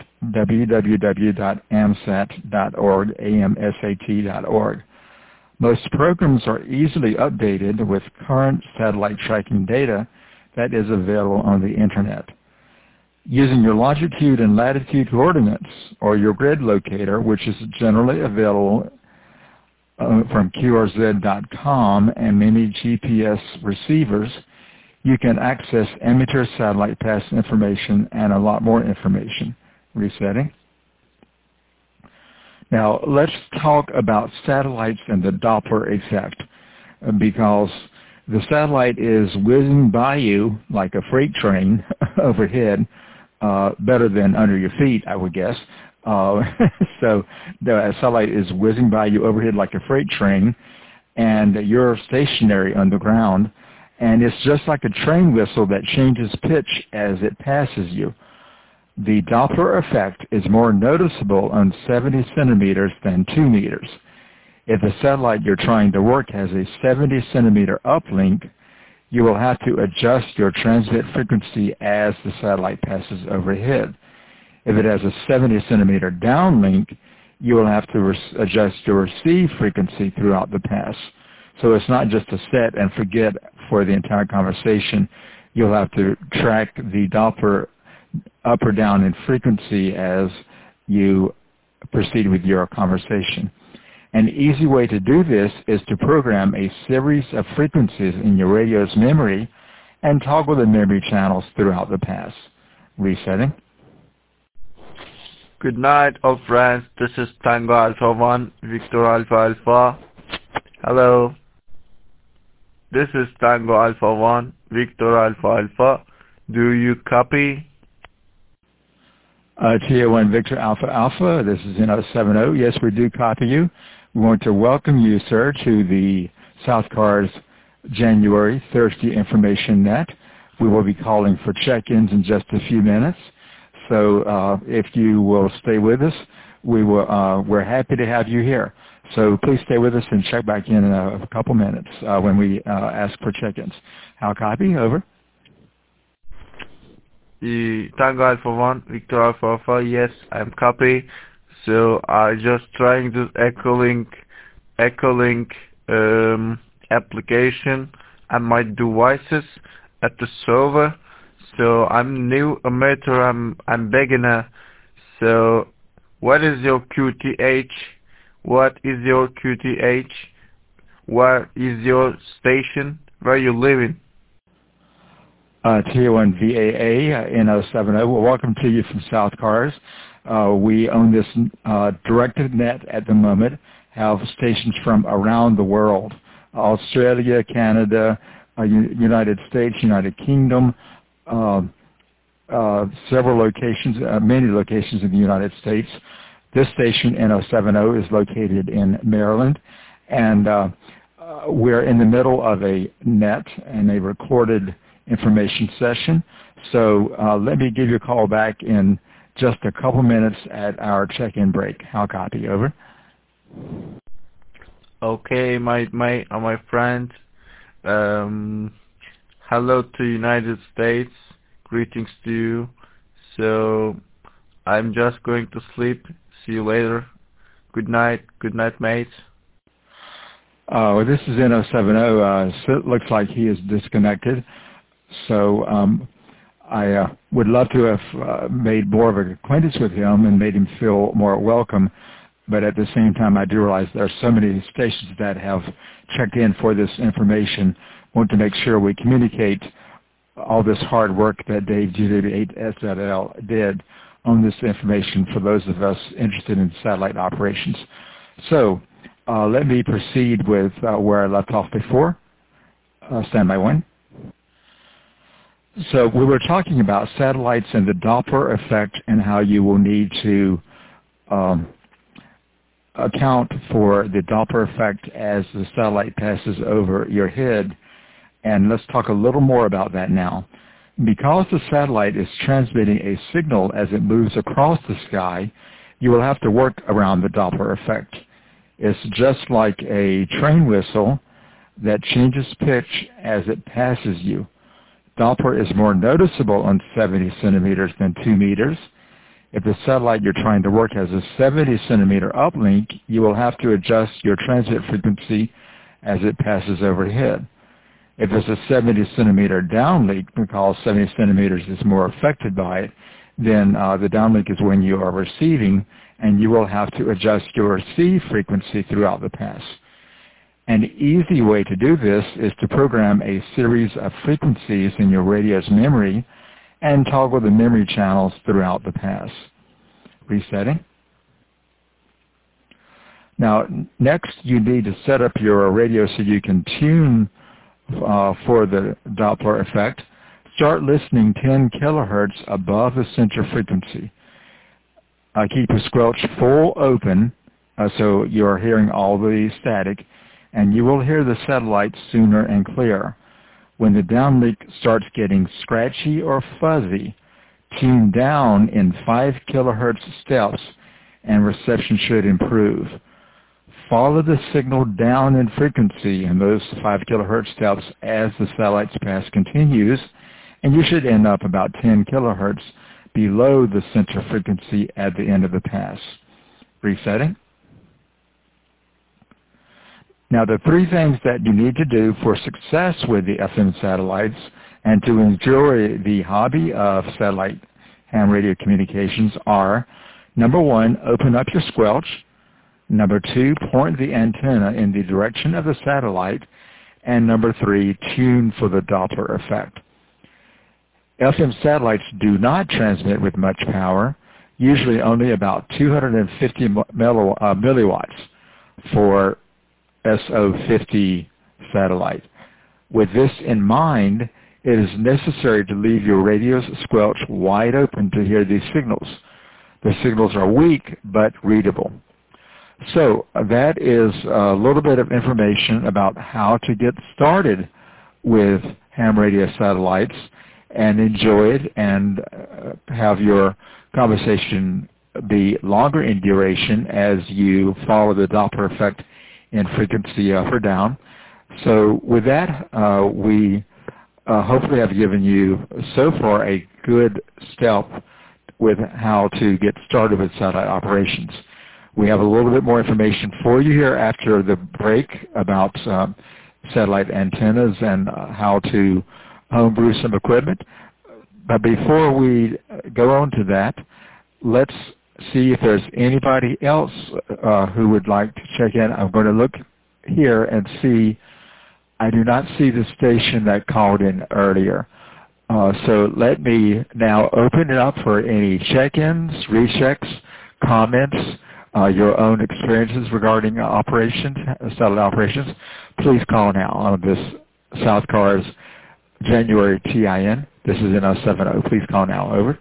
www.amsat.org, amsat.org. Most programs are easily updated with current satellite tracking data that is available on the Internet. Using your longitude and latitude coordinates or your grid locator, which is generally available from QRZ.com and many GPS receivers, you can access amateur satellite pass information and a lot more information. Resetting. Now, let's talk about satellites and the Doppler effect, because The satellite is whizzing by you like a freight train overhead, better than under your feet, I would guess. So the satellite is whizzing by you overhead like a freight train, and you're stationary on the ground, and it's just like a train whistle that changes pitch as it passes you. The Doppler effect is more noticeable on 70 centimeters than 2 meters. If the satellite you're trying to work has a 70 centimeter uplink, you will have to adjust your transmit frequency as the satellite passes overhead. If it has a 70 centimeter downlink, you will have to adjust your receive frequency throughout the pass. So it's not just a set and forget for the entire conversation. You'll have to track the Doppler up or down in frequency as you proceed with your conversation. An easy way to do this is to program a series of frequencies in your radio's memory and toggle the memory channels throughout the pass. Resetting. Good night, all friends. This is Tango Alpha 1, Victor Alpha Alpha. Hello. This is Tango Alpha 1, Victor Alpha Alpha. Do you copy? TO1 Victor Alpha Alpha, this is NO70. Yes, we do copy you. We want to welcome you, sir, to the South Cars January Thursday Information Net. We will be calling for check-ins in just a few minutes. So if you will stay with us, we're happy to have you here. So please stay with us and check back in a couple minutes when we ask for check-ins. How copy? Over. Tango Alpha 1, Victor Alpha Alpha, yes, I'm copy. So I just trying this Echolink application on my devices at the server. So I'm new amateur, I'm beginner. So what is your QTH? What is your QTH? Where is your station? Where you living? TO1 VAA NO70. Well, welcome to you from South Cars. We own this directed net at the moment, have stations from around the world, Australia, Canada, United States, United Kingdom, several locations, many locations in the United States. This station, NO70, is located in Maryland, and we're in the middle of a net and a recorded information session. So let me give you a call back in just a couple minutes at our check-in break. How copy? Over. Okay, my friend. Hello to United States. Greetings to you. So I'm just going to sleep. See you later. Good night. Good night, mate. Well, this is NO70. So it looks like he is disconnected. So I would love to have made more of an acquaintance with him and made him feel more welcome. But at the same time, I do realize there are so many stations that have checked in for this information. Want to make sure we communicate all this hard work that Dave GW8SZL did on this information for those of us interested in satellite operations. So let me proceed with where I left off before. Standby one. So we were talking about satellites and the Doppler effect and how you will need to account for the Doppler effect as the satellite passes over your head. And let's talk a little more about that now. Because the satellite is transmitting a signal as it moves across the sky, you will have to work around the Doppler effect. It's just like a train whistle that changes pitch as it passes you. Doppler is more noticeable on 70 centimeters than 2 meters. If the satellite you're trying to work has a 70 centimeter uplink, you will have to adjust your transmit frequency as it passes overhead. If there's a 70 centimeter downlink, because 70 centimeters is more affected by it, then the downlink is when you are receiving, and you will have to adjust your receive frequency throughout the pass. An easy way to do this is to program a series of frequencies in your radio's memory and toggle the memory channels throughout the pass. Resetting. Now, next you need to set up your radio so you can tune for the Doppler effect, start listening 10 kilohertz above the center frequency. Keep your squelch full open so you're hearing all the static, and you will hear the satellite sooner and clearer. When the downlink starts getting scratchy or fuzzy, tune down in 5 kilohertz steps and reception should improve. Follow the signal down in frequency in those 5 kilohertz steps as the satellite's pass continues, and you should end up about 10 kilohertz below the center frequency at the end of the pass. Resetting. Now, the 3 things that you need to do for success with the FM satellites and to enjoy the hobby of satellite ham radio communications are, number 1, open up your squelch. Number 2, point the antenna in the direction of the satellite. And number 3, tune for the Doppler effect. FM satellites do not transmit with much power, usually only about 250 milliwatts for SO50 satellite. With this in mind, it is necessary to leave your radio's squelch wide open to hear these signals. The signals are weak but readable. So that is a little bit of information about how to get started with ham radio satellites and enjoy it and have your conversation be longer in duration as you follow the Doppler effect in frequency up or down. So with that, we hopefully have given you so far a good step with how to get started with satellite operations. We have a little bit more information for you here after the break about satellite antennas and how to homebrew some equipment. But before we go on to that, let's see if there's anybody else who would like to check in. I'm going to look here and see. I do not see the station that called in earlier. So let me now open it up for any check-ins, rechecks, comments, your own experiences regarding operations, satellite operations. Please call now on this South Cars January TIN. This is NO70. Please call now. Over.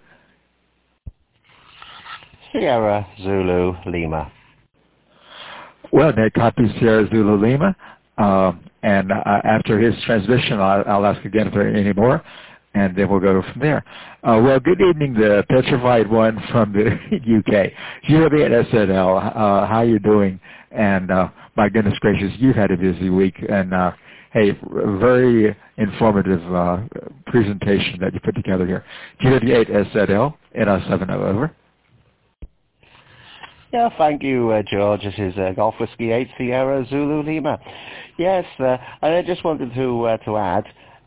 Sierra Zulu Lima. Well, Ned copies Sierra Zulu Lima. And after his transmission, I'll ask again if there are any more, and then we'll go from there. Well, good evening, the petrified one from the UK. Julie at SNL, how are you doing? And my goodness gracious, you've had a busy week. And, hey, very informative presentation that you put together here. Julie at SNL, NO70, over. Yeah, thank you, George. This is Golf Whiskey 8 Sierra Zulu Lima. Yes, and I just wanted to add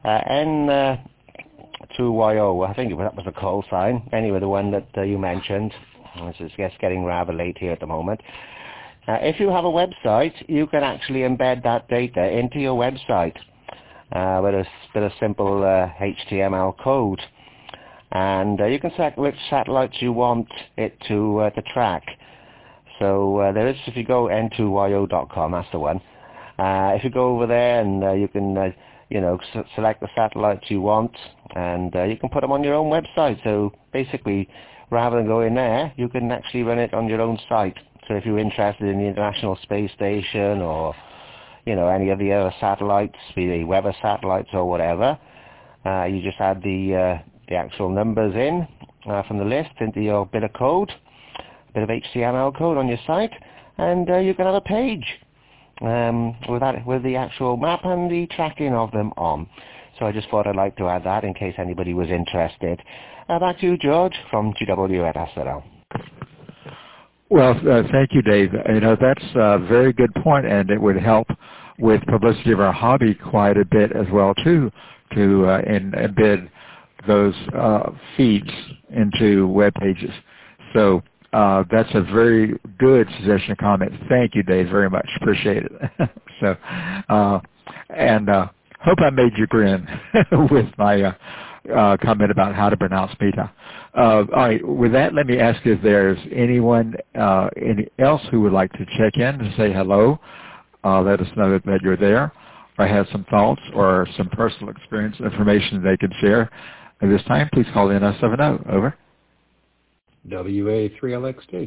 N2YO. I think that was the call sign. Anyway, the one that you mentioned. This is just getting rather late here at the moment. If you have a website, you can actually embed that data into your website with a bit of simple HTML code. And you can select which satellites you want it to track. So there is, if you go n2yo.com, that's the one. If you go over there and you can, select the satellites you want, and you can put them on your own website. So basically, rather than going there, you can actually run it on your own site. So if you're interested in the International Space Station or, any of the other satellites, be they weather satellites or whatever, you just add the actual numbers in from the list into your bit of code. Bit of HTML code on your site, and you can have a page with the actual map and the tracking of them on. So I just thought I'd like to add that in case anybody was interested. Back to you, George, from GW at SNL. Well, thank you, Dave. That's a very good point, and it would help with publicity of our hobby quite a bit as well, too, to embed those feeds into web pages. So that's a very good suggestion and comment. Thank you, Dave, very much. Appreciate it. So, and hope I made you grin with my comment about how to pronounce Mita. All right, with that, let me ask if there's anyone else who would like to check in and say hello. Let us know that you're there. or has some thoughts or some personal experience information they could share at this time, please call in 70. Over. WA3LXD.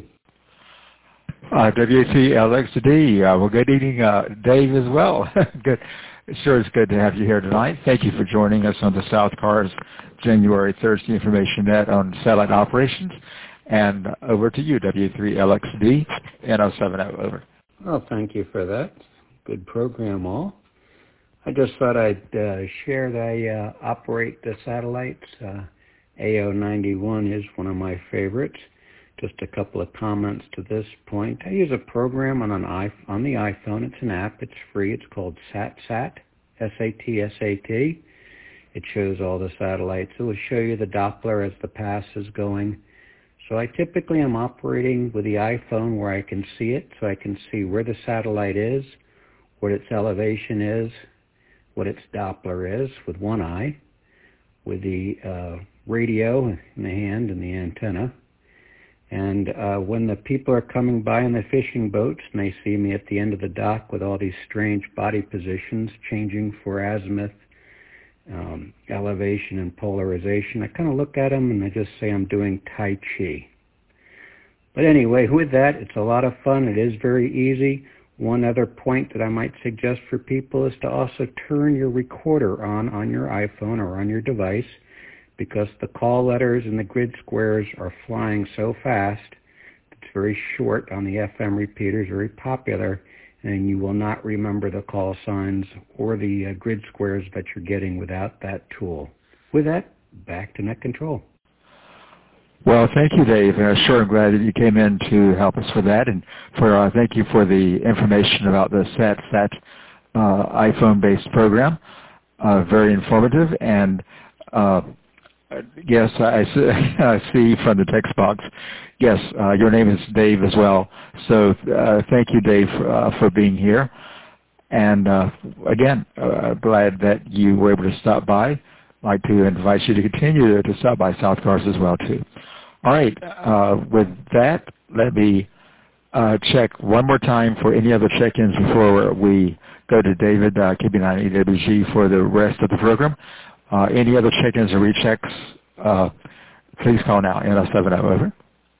WA3LXD. Well, good evening, Dave, as well. Good. Sure, it's good to have you here tonight. Thank you for joining us on the South Cars January Thursday Information Net on satellite operations. And over to you, W3LXD, N070, over. Well, thank you for that. Good program, all. I just thought I'd share that I operate the satellites. AO91 is one of my favorites. Just a couple of comments to this point. I use a program on the iPhone. It's an app. It's free. It's called SatSat, S-A-T-S-A-T. It shows all the satellites. It will show you the Doppler as the pass is going. So I typically am operating with the iPhone where I can see it, so I can see where the satellite is, what its elevation is, what its Doppler is with one eye, with the radio in the hand and the antenna. And when the people are coming by in the fishing boats and they see me at the end of the dock with all these strange body positions changing for azimuth, elevation and polarization, I kind of look at them and I just say I'm doing Tai Chi. But anyway, with that, it's a lot of fun. It is very easy. One other point that I might suggest for people is to also turn your recorder on your iPhone or on your device, because the call letters and the grid squares are flying so fast. It's very short on the FM repeaters, very popular, and you will not remember the call signs or the grid squares that you're getting without that tool. With that, back to Net Control. Well, thank you, Dave. Sure, I'm glad that you came in to help us with that, and for thank you for the information about the SatSat iPhone-based program. Very informative, and yes, I see from the text box. Yes, your name is Dave as well. So thank you, Dave, for being here. And again, glad that you were able to stop by. I'd like to invite you to continue to stop by South Cars as well, too. All right, with that, let me check one more time for any other check-ins before we go to David, KB9EWG, for the rest of the program. Any other check-ins or rechecks, please call now, N070, over.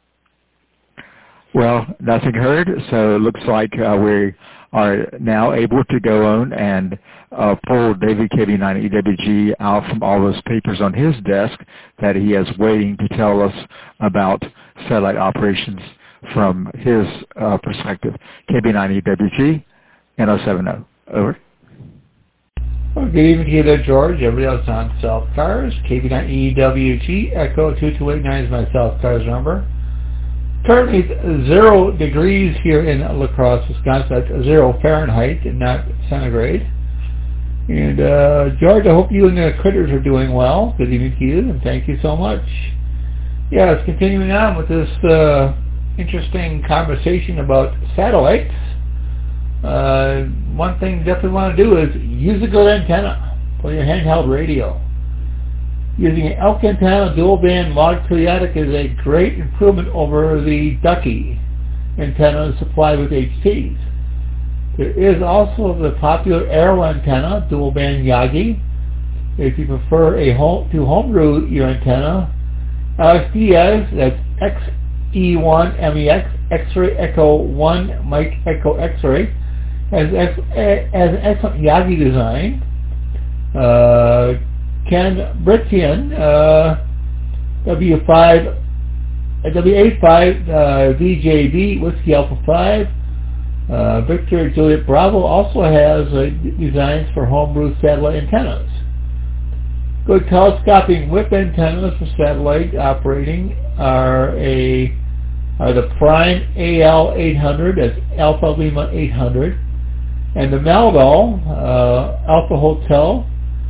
Well, nothing heard, so it looks like we are now able to go on and pull David KB9EWG out from all those papers on his desk that he is waiting to tell us about satellite operations from his perspective. KB9EWG, N070, over. Well, good evening to you there, George. Everybody else on South Cars. KB9EWG, Echo 2289 is my South Cars number. Currently 0 degrees here in La Crosse, Wisconsin. That's 0 Fahrenheit and not centigrade. And George, I hope you and the critters are doing well. Good evening to you, and thank you so much. Yeah, it's continuing on with this interesting conversation about satellites. One thing you definitely want to do is use a good antenna for your handheld radio. Using an elk antenna dual band mod periodic is a great improvement over the Ducky antenna supplied with HTs. There is also the popular Arrow antenna dual band Yagi. If you prefer to homebrew your antenna, Alex Diaz, that's XE1MEX, X-ray Echo 1 Mike Echo X-ray, has an excellent Yagi design. Ken Brittian, W85 VJB Whiskey Alpha 5. Victor Juliet Bravo also has designs for homebrew satellite antennas. Good telescoping whip antennas for satellite operating are the Prime AL800, that's Alpha Lima 800, and the Malbel Alpha Hotel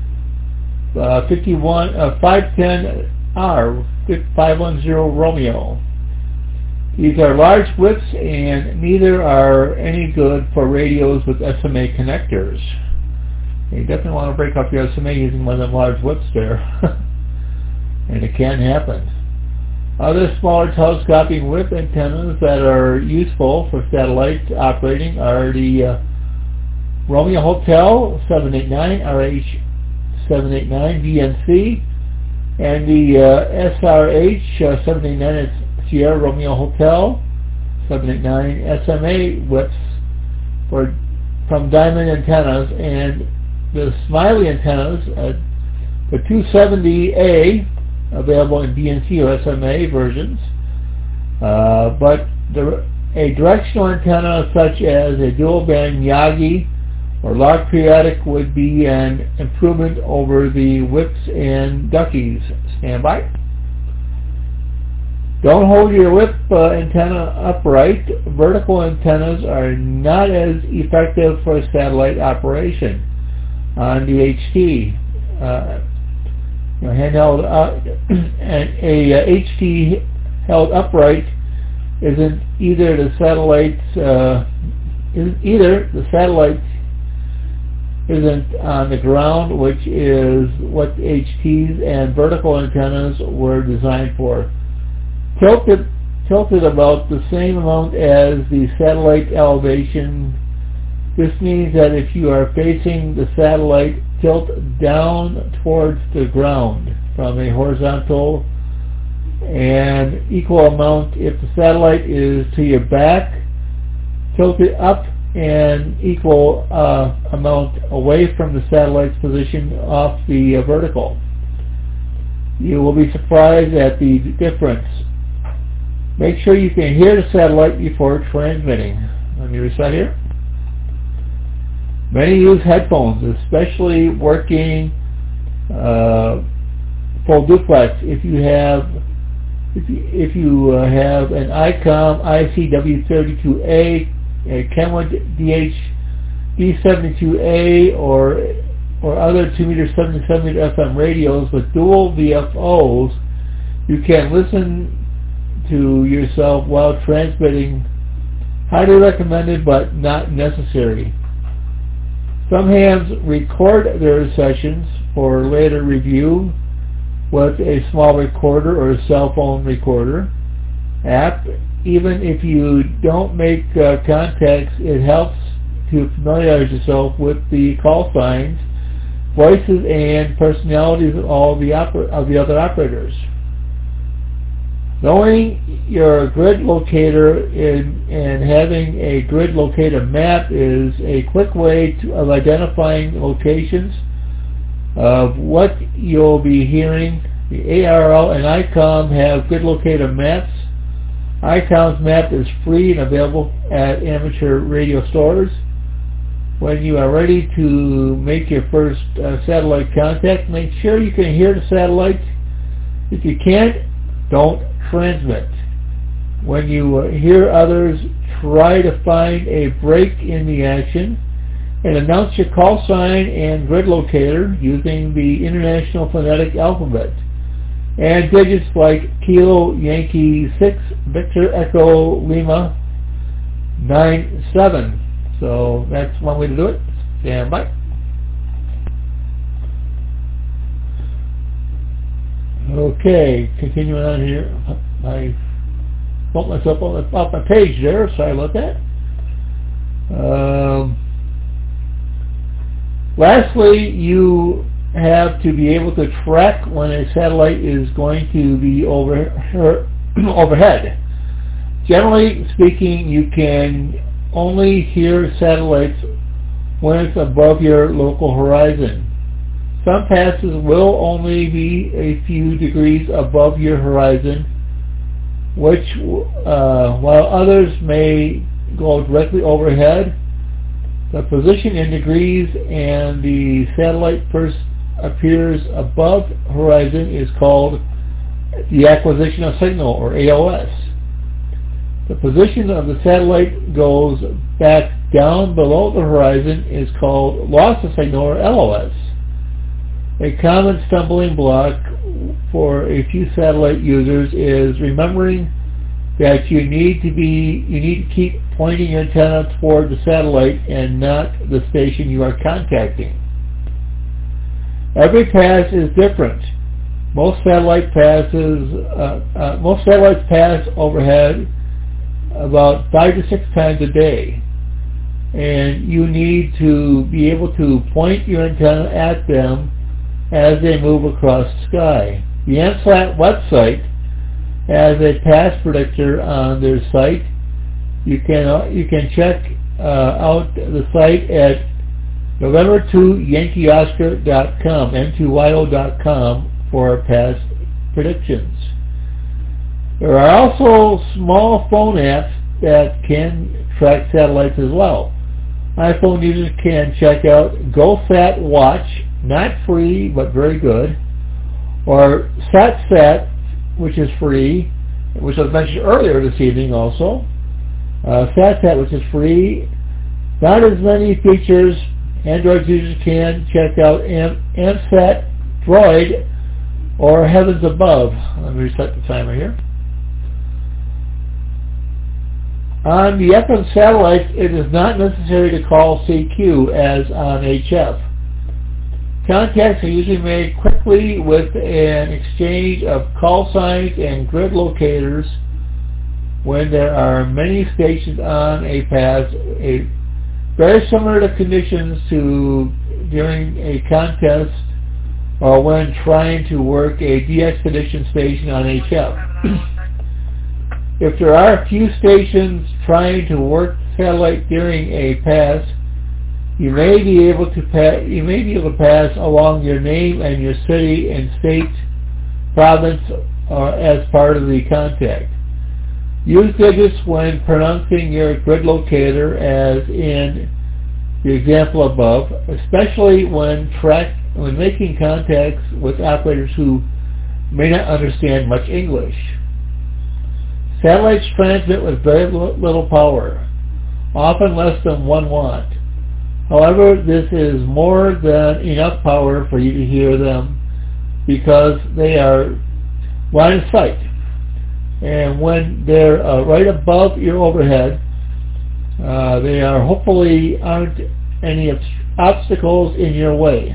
510R 510 Romeo. These are large whips, and neither are any good for radios with SMA connectors. You definitely want to break up your SMA using one of them large whips there. And it can happen. Other smaller telescoping whip antennas that are useful for satellite operating are the Romeo Hotel 789 RH 789 VNC, and the SRH 789 is Sierra Romeo Hotel 789 SMA whips from Diamond Antennas, and the Smiley antennas, the 270A, available in BNC or SMA versions, but a directional antenna such as a dual band Yagi or log periodic would be an improvement over the whips and duckies. Stand by. Don't hold your whip antenna upright. Vertical antennas are not as effective for satellite operation. On the HT, handheld, a HT held upright isn't either the satellite isn't on the ground, which is what HTs and vertical antennas were designed for. Tilted about the same amount as the satellite elevation. This means that if you are facing the satellite, tilt down towards the ground from a horizontal, and equal amount if the satellite is to your back, tilt it up and equal amount away from the satellite's position off the vertical. You will be surprised at the difference. Make sure you can hear the satellite before transmitting. Let me recite here. Many use headphones, especially working full duplex. If you have an ICOM ICW32A, a Kenwood D72A, or other 2-meter, 77-meter FM radios with dual VFOs, you can listen to yourself while transmitting. Highly recommended, but not necessary. Some hams record their sessions for later review with a small recorder or a cell phone recorder app. Even if you don't make contacts, it helps to familiarize yourself with the call signs, voices, and personalities of all the other operators. Knowing your grid locator and having a grid locator map is a quick way of identifying locations of what you'll be hearing. The ARRL and ICOM have grid locator maps. ICOM's map is free and available at amateur radio stores. When you are ready to make your first satellite contact, make sure you can hear the satellite. If you can't, don't transmit. When you hear others, try to find a break in the action and announce your call sign and grid locator using the International Phonetic Alphabet and digits like Kilo Yankee 6 Victor Echo Lima 97. So that's one way to do it. Stand by. Okay, continuing on here. I bumped myself off my page there. Sorry about that. Lastly, you have to be able to track when a satellite is going to be overhead. Generally speaking, you can only hear satellites when it's above your local horizon. Some passes will only be a few degrees above your horizon, which while others may go directly overhead. The position in degrees and the satellite first appears above horizon is called the acquisition of signal, or AOS. The position of the satellite goes back down below the horizon is called loss of signal, or LOS. A common stumbling block for a few satellite users is remembering that you need to keep pointing your antenna toward the satellite and not the station you are contacting. Every pass is different. Most satellites pass overhead about 5 to 6 times a day. and you need to be able to point your antenna at them as they move across the sky. The AMSAT website has a pass predictor on their site. You can check out the site at November2YankeeOscar.com, N2YO.com, for past predictions. There are also small phone apps that can track satellites as well. iPhone users can check out GoSat Watch, not free but very good, or SatSat, which is free, which was mentioned earlier this evening also. SatSat, which is free, not as many features. Android users can check out AMSAT Droid or Heavens Above. Let me reset the timer here. On the FM satellites, it is not necessary to call CQ as on HF. Contacts are usually made quickly with an exchange of call signs and grid locators when there are many stations on a pass, very similar to conditions to during a contest or when trying to work a de-expedition station on HF. If there are a few stations trying to work satellite during a pass, you may be able to pass along your name and your city and state, province, or as part of the contact. Use digits when pronouncing your grid locator, as in the example above, especially when making contacts with operators who may not understand much English. Satellites transmit with very little power, often less than 1 watt. However, this is more than enough power for you to hear them because they are line of sight. And when they're right above your overhead, they are hopefully aren't any obstacles in your way.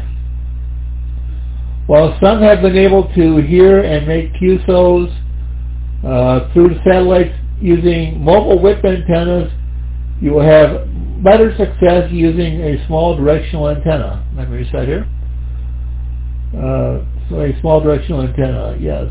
While some have been able to hear and make QSOs through the satellites using mobile whip antennas, you will have better success using a small directional antenna. Let me reset here. So a small directional antenna, yes.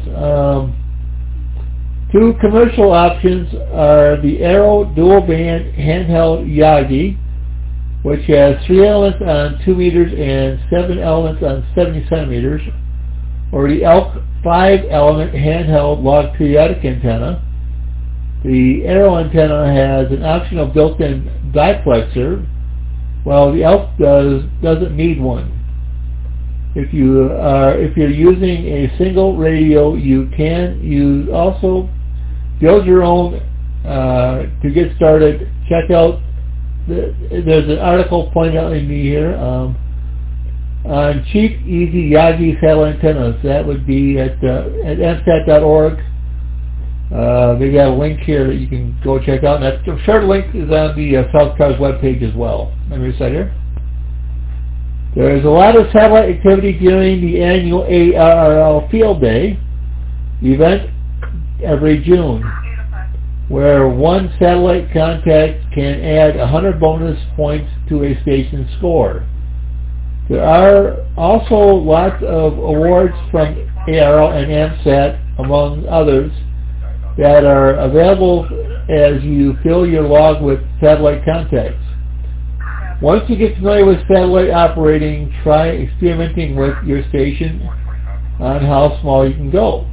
Two commercial options are the Arrow dual band handheld Yagi, which has 3 elements on 2 meters and 7 elements on 70 centimeters, or the Elk 5-element handheld log periodic antenna. The Arrow antenna has an optional built-in diplexer, while the Elk doesn't need one. If you're using a single radio, you can also build your own. To get started, check out. There's an article pointed out in me here on cheap, easy Yagi satellite antennas. That would be at MSAT.org. They got a link here that you can go check out. And I'm sure the link is on the South Cars webpage as well. Let me reset here. There is a lot of satellite activity during the annual ARRL Field Day event every June, where one satellite contact can add 100 bonus points to a station score. There are also lots of awards from ARRL and AMSAT, among others, that are available as you fill your log with satellite contacts. Once you get familiar with satellite operating, try experimenting with your station on how small you can go.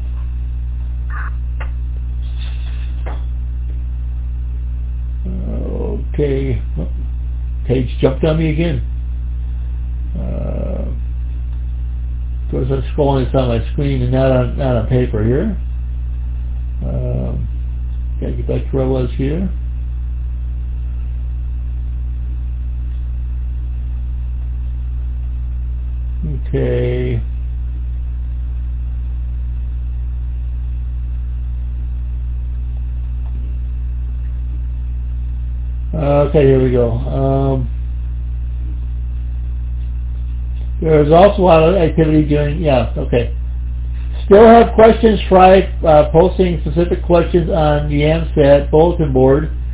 Okay, page jumped on me again. Of course, I'm scrolling this on my screen and not on paper here. Gotta get back to where I was here. Okay. Okay, here we go. There's also a lot of activity during, Still have questions, try posting specific questions on the AMSAT bulletin board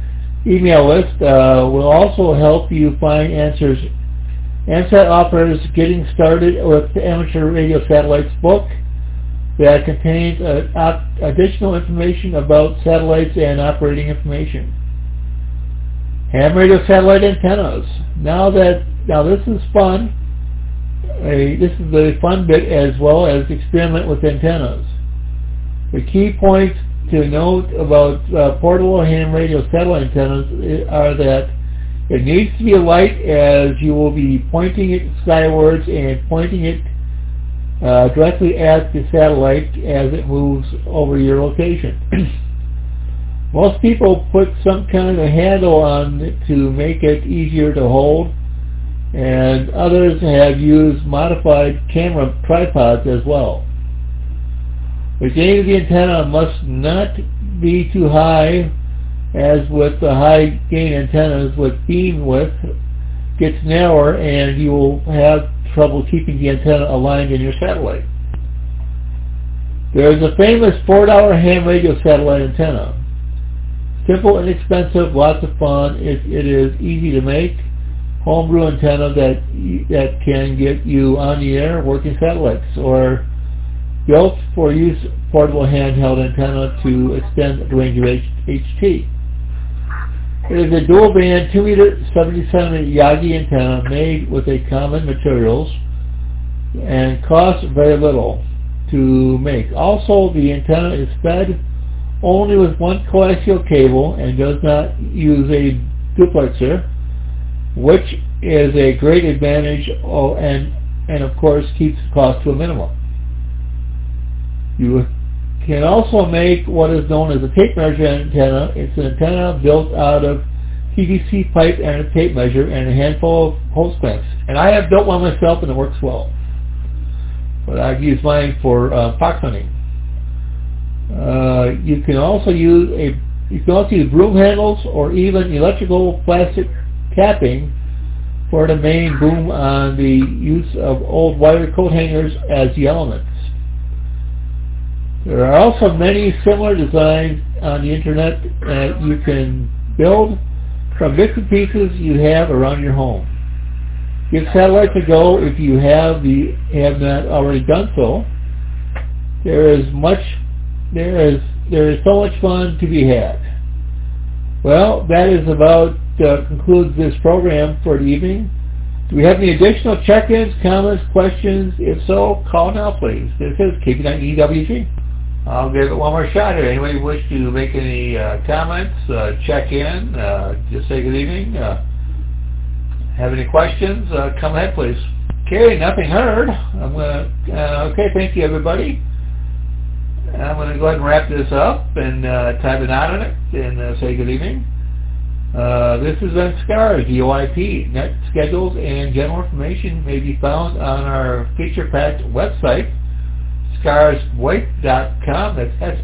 email list will also help you find answers. AMSAT operators Getting Started with the Amateur Radio Satellites book that contains additional information about satellites and operating information. Ham radio satellite antennas. Now this is fun. This is the fun bit as well as experiment with antennas. The key points to note about portable ham radio satellite antennas are that it needs to be light, as you will be pointing it skywards and pointing it directly at the satellite as it moves over your location. Most people put some kind of a handle on it to make it easier to hold, and others have used modified camera tripods as well. The gain of the antenna must not be too high, as with the high gain antennas, with beam width gets narrower and you will have trouble keeping the antenna aligned in your satellite. There is a famous $4 ham radio satellite antenna. Simple, inexpensive, lots of fun. It is easy to make. Homebrew antenna that can get you on the air working satellites, or built for use portable handheld antenna to extend the range of HT. It is a dual band 2 meter 70 centimeter Yagi antenna made with a common materials and costs very little to make. Also, the antenna is fed only with one coaxial cable and does not use a duplexer, which is a great advantage and of course keeps the cost to a minimum. You can also make what is known as a tape measure antenna. It's an antenna built out of PVC pipe and a tape measure and a handful of hose clamps. And I have built one myself and it works well. But I've used mine for fox hunting. You can also use broom handles or even electrical plastic capping for the main boom on the use of old wire coat hangers as the elements. There are also many similar designs on the internet that you can build from bits and pieces you have around your home. Give satellites a go if you have not already done so. There is so much fun to be had. Well, that is about concludes this program for the evening. Do we have any additional check-ins, comments, questions? If so, call now, please. This is KP9EWG. I'll give it one more shot here. Anybody wish to make any comments, check in, just say good evening, have any questions, come ahead, please. Okay, nothing heard. I'm going to, okay, thank you, everybody. I'm going to go ahead and wrap this up and type it out on it and say good evening. This is SCARS, VOIP. Net schedules and general information may be found on our feature-packed website, ScarsVoip.com. That's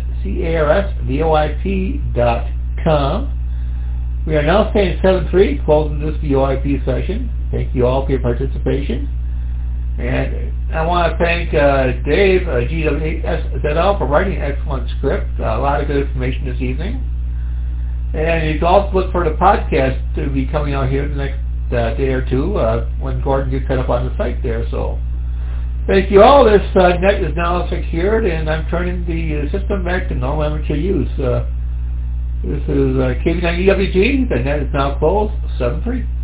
SCARSVOIP.com. We are now staying 7-3, closing this VOIP session. Thank you all for your participation. And I want to thank Dave, GWSZL, for writing an excellent script. A lot of good information this evening. And you can also look for the podcast to be coming out here the next day or two when Gordon gets set up on the site there. So thank you all. This net is now secured, and I'm turning the system back to normal amateur use. This is KP9EWG. The net is now closed, 7-3.